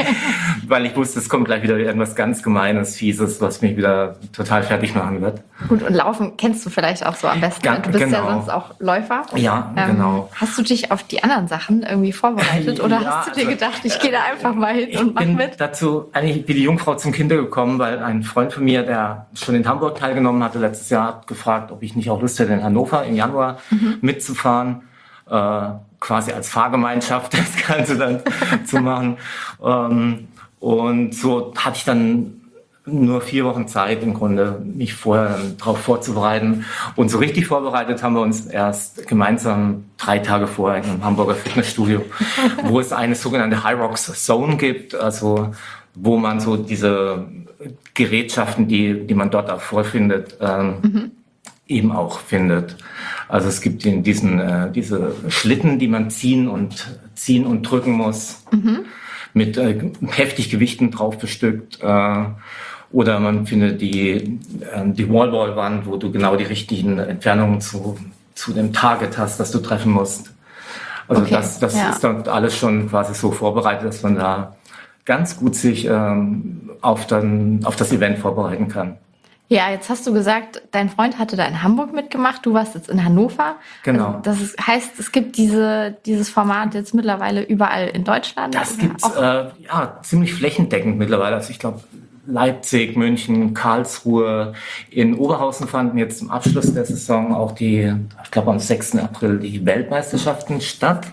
weil ich wusste, es kommt gleich wieder irgendwas ganz Gemeines, Fieses, was mich wieder total fertig machen wird. Gut, und Laufen kennst du vielleicht auch so am besten. Gan- du bist genau. ja sonst auch Läufer. Ja, ähm, genau. Hast du dich auf die anderen Sachen irgendwie vorbereitet oder Ja, hast du dir also, gedacht, ich gehe da einfach mal hin Ich und mach bin mit? dazu eigentlich wie die Jungfrau zum Kinde gekommen, weil ein Freund von mir, der schon in Hamburg teilgenommen hatte letztes Jahr, hat gefragt, ob ich nicht auch Lust hätte, in Hannover im Januar mhm. mitzufahren, äh, quasi als Fahrgemeinschaft das Ganze dann zu machen. Ähm, und so hatte ich dann nur vier Wochen Zeit im Grunde, mich vorher darauf vorzubereiten. Und so richtig vorbereitet haben wir uns erst gemeinsam drei Tage vorher im Hamburger Fitnessstudio, wo es eine sogenannte High Rocks Zone gibt, also wo man so diese Gerätschaften, die, die man dort auch vorfindet, ähm, mhm. eben auch findet. Also es gibt in diesen, äh, diese Schlitten, die man ziehen und ziehen und drücken muss, mhm. mit äh, heftig Gewichten drauf bestückt. Äh, Oder man findet die, äh, die Wallball-Wand, wo du genau die richtigen Entfernungen zu, zu dem Target hast, das du treffen musst. Also okay, das, das ja. ist dann alles schon quasi so vorbereitet, dass man da ganz gut sich ähm, auf, dann, auf das Event vorbereiten kann. Ja, jetzt hast du gesagt, dein Freund hatte da in Hamburg mitgemacht, du warst jetzt in Hannover. Genau. Also das ist, heißt, es gibt diese, dieses Format jetzt mittlerweile überall in Deutschland? Das gibt es äh, ja, ziemlich flächendeckend mittlerweile. Also ich glaube, Leipzig, München, Karlsruhe. In Oberhausen fanden jetzt zum Abschluss der Saison auch die, ich glaube am sechsten April, die Weltmeisterschaften statt.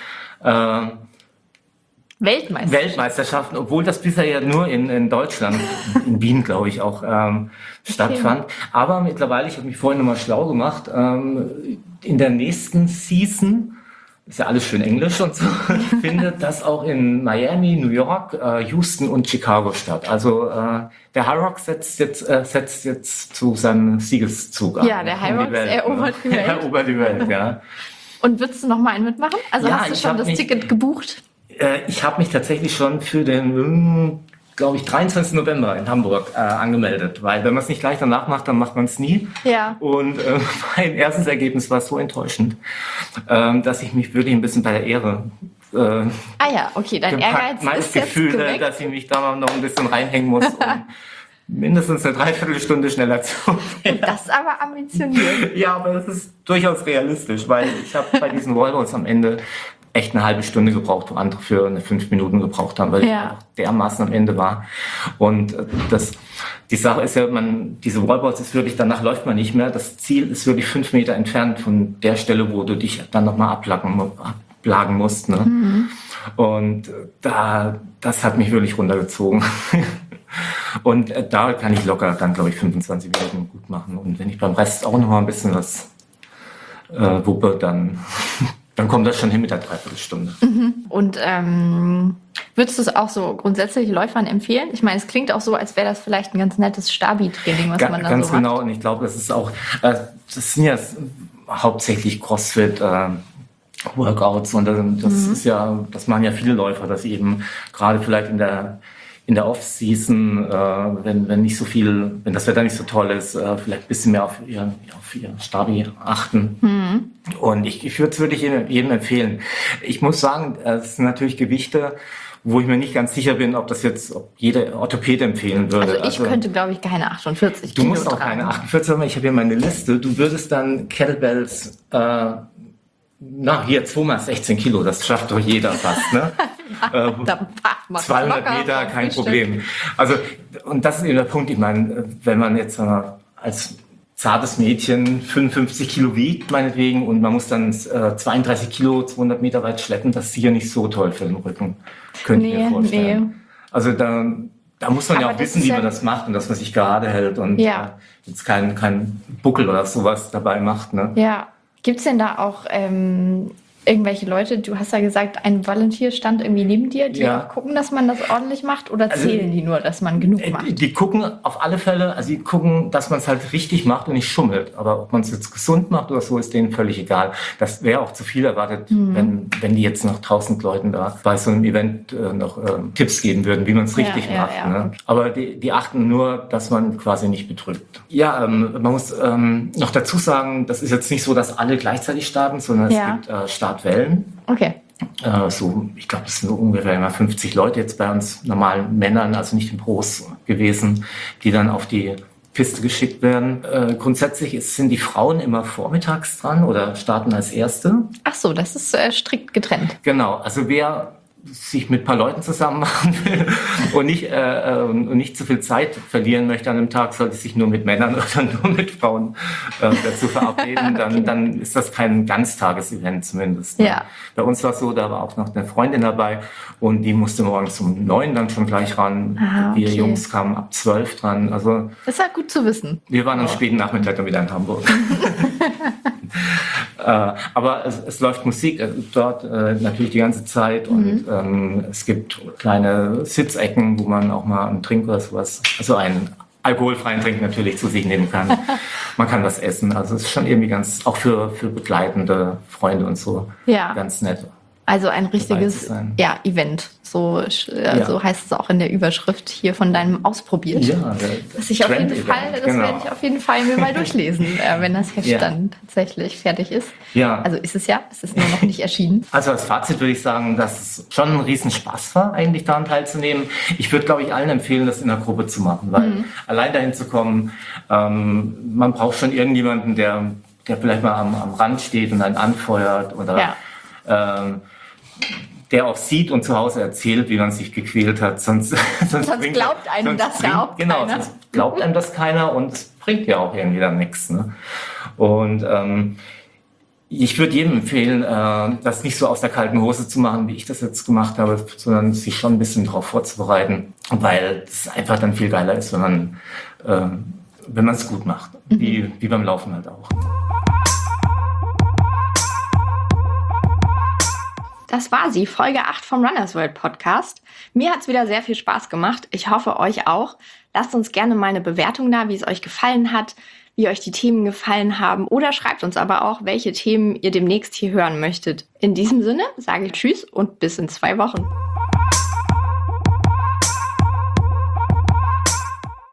Äh, Weltmeisterschaften? Weltmeisterschaften, obwohl das bisher ja nur in, in Deutschland, in Wien glaube ich auch, ähm, stattfand. Okay. Aber mittlerweile, ich habe mich vorhin nochmal schlau gemacht, ähm, in der nächsten Season, ist ja alles schön Englisch und so, findet das auch in Miami, New York, äh, Houston und Chicago statt. Also äh, der High Rock setzt jetzt, äh, setzt jetzt zu seinem Siegeszug an. Ja, der High Rock erobert die Welt. erobert die Welt, ja. Und würdest du noch mal einen mitmachen? Also ja, hast du schon das mich, Ticket gebucht? Äh, ich habe mich tatsächlich schon für den, glaube ich, dreiundzwanzigsten November in Hamburg äh, angemeldet. Weil wenn man es nicht gleich danach macht, dann macht man es nie. Ja. Und äh, mein erstes Ergebnis war so enttäuschend, äh, dass ich mich wirklich ein bisschen bei der Ehre äh, ah ja, okay, dein Ehrgeiz mein ist Gefühl, jetzt geweckt. dass ich mich da noch ein bisschen reinhängen muss, um mindestens eine Dreiviertelstunde schneller zu werden. Das ist aber ambitioniert. Ja, aber das ist durchaus realistisch, weil ich habe bei diesen Wallballs am Ende echt eine halbe Stunde gebraucht, wo andere für eine fünf Minuten gebraucht haben, weil ja. ich dermaßen am Ende war. Und das, die Sache ist ja, man, diese Wallballs ist wirklich, danach läuft man nicht mehr. Das Ziel ist wirklich fünf Meter entfernt von der Stelle, wo du dich dann nochmal ablagen, ablagen musst. Ne? Mhm. Und da, das hat mich wirklich runtergezogen. Und da kann ich locker dann, glaube ich, fünfundzwanzig Minuten gut machen. Und wenn ich beim Rest auch nochmal ein bisschen was äh, wuppe, dann... Dann kommt das schon hin mit der Dreiviertelstunde. Mhm. Und ähm, würdest du es auch so grundsätzlich Läufern empfehlen? Ich meine, es klingt auch so, als wäre das vielleicht ein ganz nettes Stabi-Training, was Ga- man da ganz so genau. macht. Und ich glaube, das ist auch, äh, das sind ja hauptsächlich Crossfit äh, Workouts und das, das mhm. ist ja, das machen ja viele Läufer, dass sie eben gerade vielleicht in der in der Off-Season, äh, wenn, wenn nicht so viel, wenn das Wetter nicht so toll ist, äh, vielleicht ein bisschen mehr auf ihr, auf ihr Stabi achten. Mhm. Und ich, ich würde es wirklich jedem, jedem empfehlen. Ich muss sagen, es sind natürlich Gewichte, wo ich mir nicht ganz sicher bin, ob das jetzt, ob jeder Orthopäde empfehlen würde. Also ich also, könnte, glaube ich, keine achtundvierzig Kilo. Du musst auch tragen. keine achtundvierzig haben. Ich habe hier meine Liste. Du würdest dann Kettlebells, äh, na, hier zwei mal sechzehn Kilo, das schafft doch jeder fast, ne? Ja, äh, zweihundert locker, Meter, kein Problem. Also, und das ist eben der Punkt, ich meine, wenn man jetzt äh, als zartes Mädchen fünfundfünfzig Kilo wiegt, meinetwegen, und man muss dann äh, zweiunddreißig Kilo zweihundert Meter weit schleppen, das ist sicher nicht so toll für den Rücken, könnte nee, ich mir vorstellen. Nee. Also da, Da muss man ja Aber auch das wissen, ist wie ja- man das macht und dass man sich gerade hält und Ja. äh, jetzt keinen kein Buckel oder sowas dabei macht. Ne? Ja. Gibt es denn da auch ähm, irgendwelche Leute, du hast ja gesagt, ein Volunteer stand irgendwie neben dir, die Ja. auch gucken, dass man das ordentlich macht, oder Also, zählen die nur, dass man genug Äh, macht? Die, die gucken auf alle Fälle, also die gucken, dass man es halt richtig macht und nicht schummelt. Aber ob man es jetzt gesund macht oder so, ist denen völlig egal. Das wäre auch zu viel erwartet, Mhm. wenn, wenn die jetzt noch tausend Leuten da bei so einem Event äh, noch ähm, Tipps geben würden, wie man es richtig Ja, ja, macht. ja. Ne? Aber die, die achten nur, dass man quasi nicht betrügt. Ja, ähm, man muss ähm, noch dazu sagen, das ist jetzt nicht so, dass alle gleichzeitig starten, sondern Ja. es gibt äh, Startwellen. Okay. Äh, so, ich glaube, es sind so ungefähr immer fünfzig Leute jetzt bei uns normalen Männern, also nicht im Pros gewesen, die dann auf die Piste geschickt werden. Äh, grundsätzlich ist, sind die Frauen immer vormittags dran oder starten als Erste. Ach so, das ist äh, strikt getrennt. Genau, also wer sich mit ein paar Leuten zusammen machen will und nicht, äh, äh, und nicht zu viel Zeit verlieren möchte an einem Tag, sollte sich nur mit Männern oder nur mit Frauen äh, dazu verabreden, dann, Okay. dann ist das kein Ganztagesevent zumindest. Ne? Ja. Bei uns war es so, da war auch noch eine Freundin dabei und die musste morgens um neun dann schon gleich ran. Ah, Wir okay. Jungs kamen ab zwölf dran. Also Das ist ja gut zu wissen. wir waren am späten Nachmittag dann wieder in Hamburg. äh, aber es, es läuft Musik äh, dort äh, natürlich die ganze Zeit und ähm, es gibt kleine Sitzecken, wo man auch mal einen Trink oder sowas, also einen alkoholfreien Trink natürlich zu sich nehmen kann. Man kann was essen. Also es ist schon irgendwie ganz, auch für, für begleitende Freunde und so, Ja. ganz nett. Also ein Dabei richtiges zu sein. ja, Event. So, sch- äh, Ja. so heißt es auch in der Überschrift hier von deinem Ausprobiert. der Das, ich auf jeden Trend-Event, Fall, das genau. werde ich auf jeden Fall mir mal durchlesen, äh, wenn das Heft Ja. dann tatsächlich fertig ist. Ja. Also ist es ja, es ist nur noch nicht erschienen. Also als Fazit würde ich sagen, dass es schon ein Riesenspaß war, eigentlich daran teilzunehmen. Ich würde, glaube ich, allen empfehlen, das in der Gruppe zu machen, weil allein dahin zu kommen, ähm, man braucht schon irgendjemanden, der, der vielleicht mal am, am Rand steht und einen anfeuert oder Ja. ähm, der auch sieht und zu Hause erzählt, wie man sich gequält hat. Sonst, sonst, Sonst bringt- glaubt einem sonst das ja bringt- auch Genau, keiner. sonst glaubt einem das keiner und es bringt ja auch irgendwie dann nichts. Ne? Und ähm, ich würde jedem empfehlen, äh, das nicht so aus der kalten Hose zu machen, wie ich das jetzt gemacht habe, sondern sich schon ein bisschen darauf vorzubereiten, weil es einfach dann viel geiler ist, wenn man äh, wenn man es gut macht, wie, wie beim Laufen halt auch. Das war sie, Folge acht vom Runners World Podcast. Mir hat's wieder sehr viel Spaß gemacht. Ich hoffe, euch auch. Lasst uns gerne mal eine Bewertung da, wie es euch gefallen hat, wie euch die Themen gefallen haben. Oder schreibt uns aber auch, welche Themen ihr demnächst hier hören möchtet. In diesem Sinne sage ich Tschüss und bis in zwei Wochen.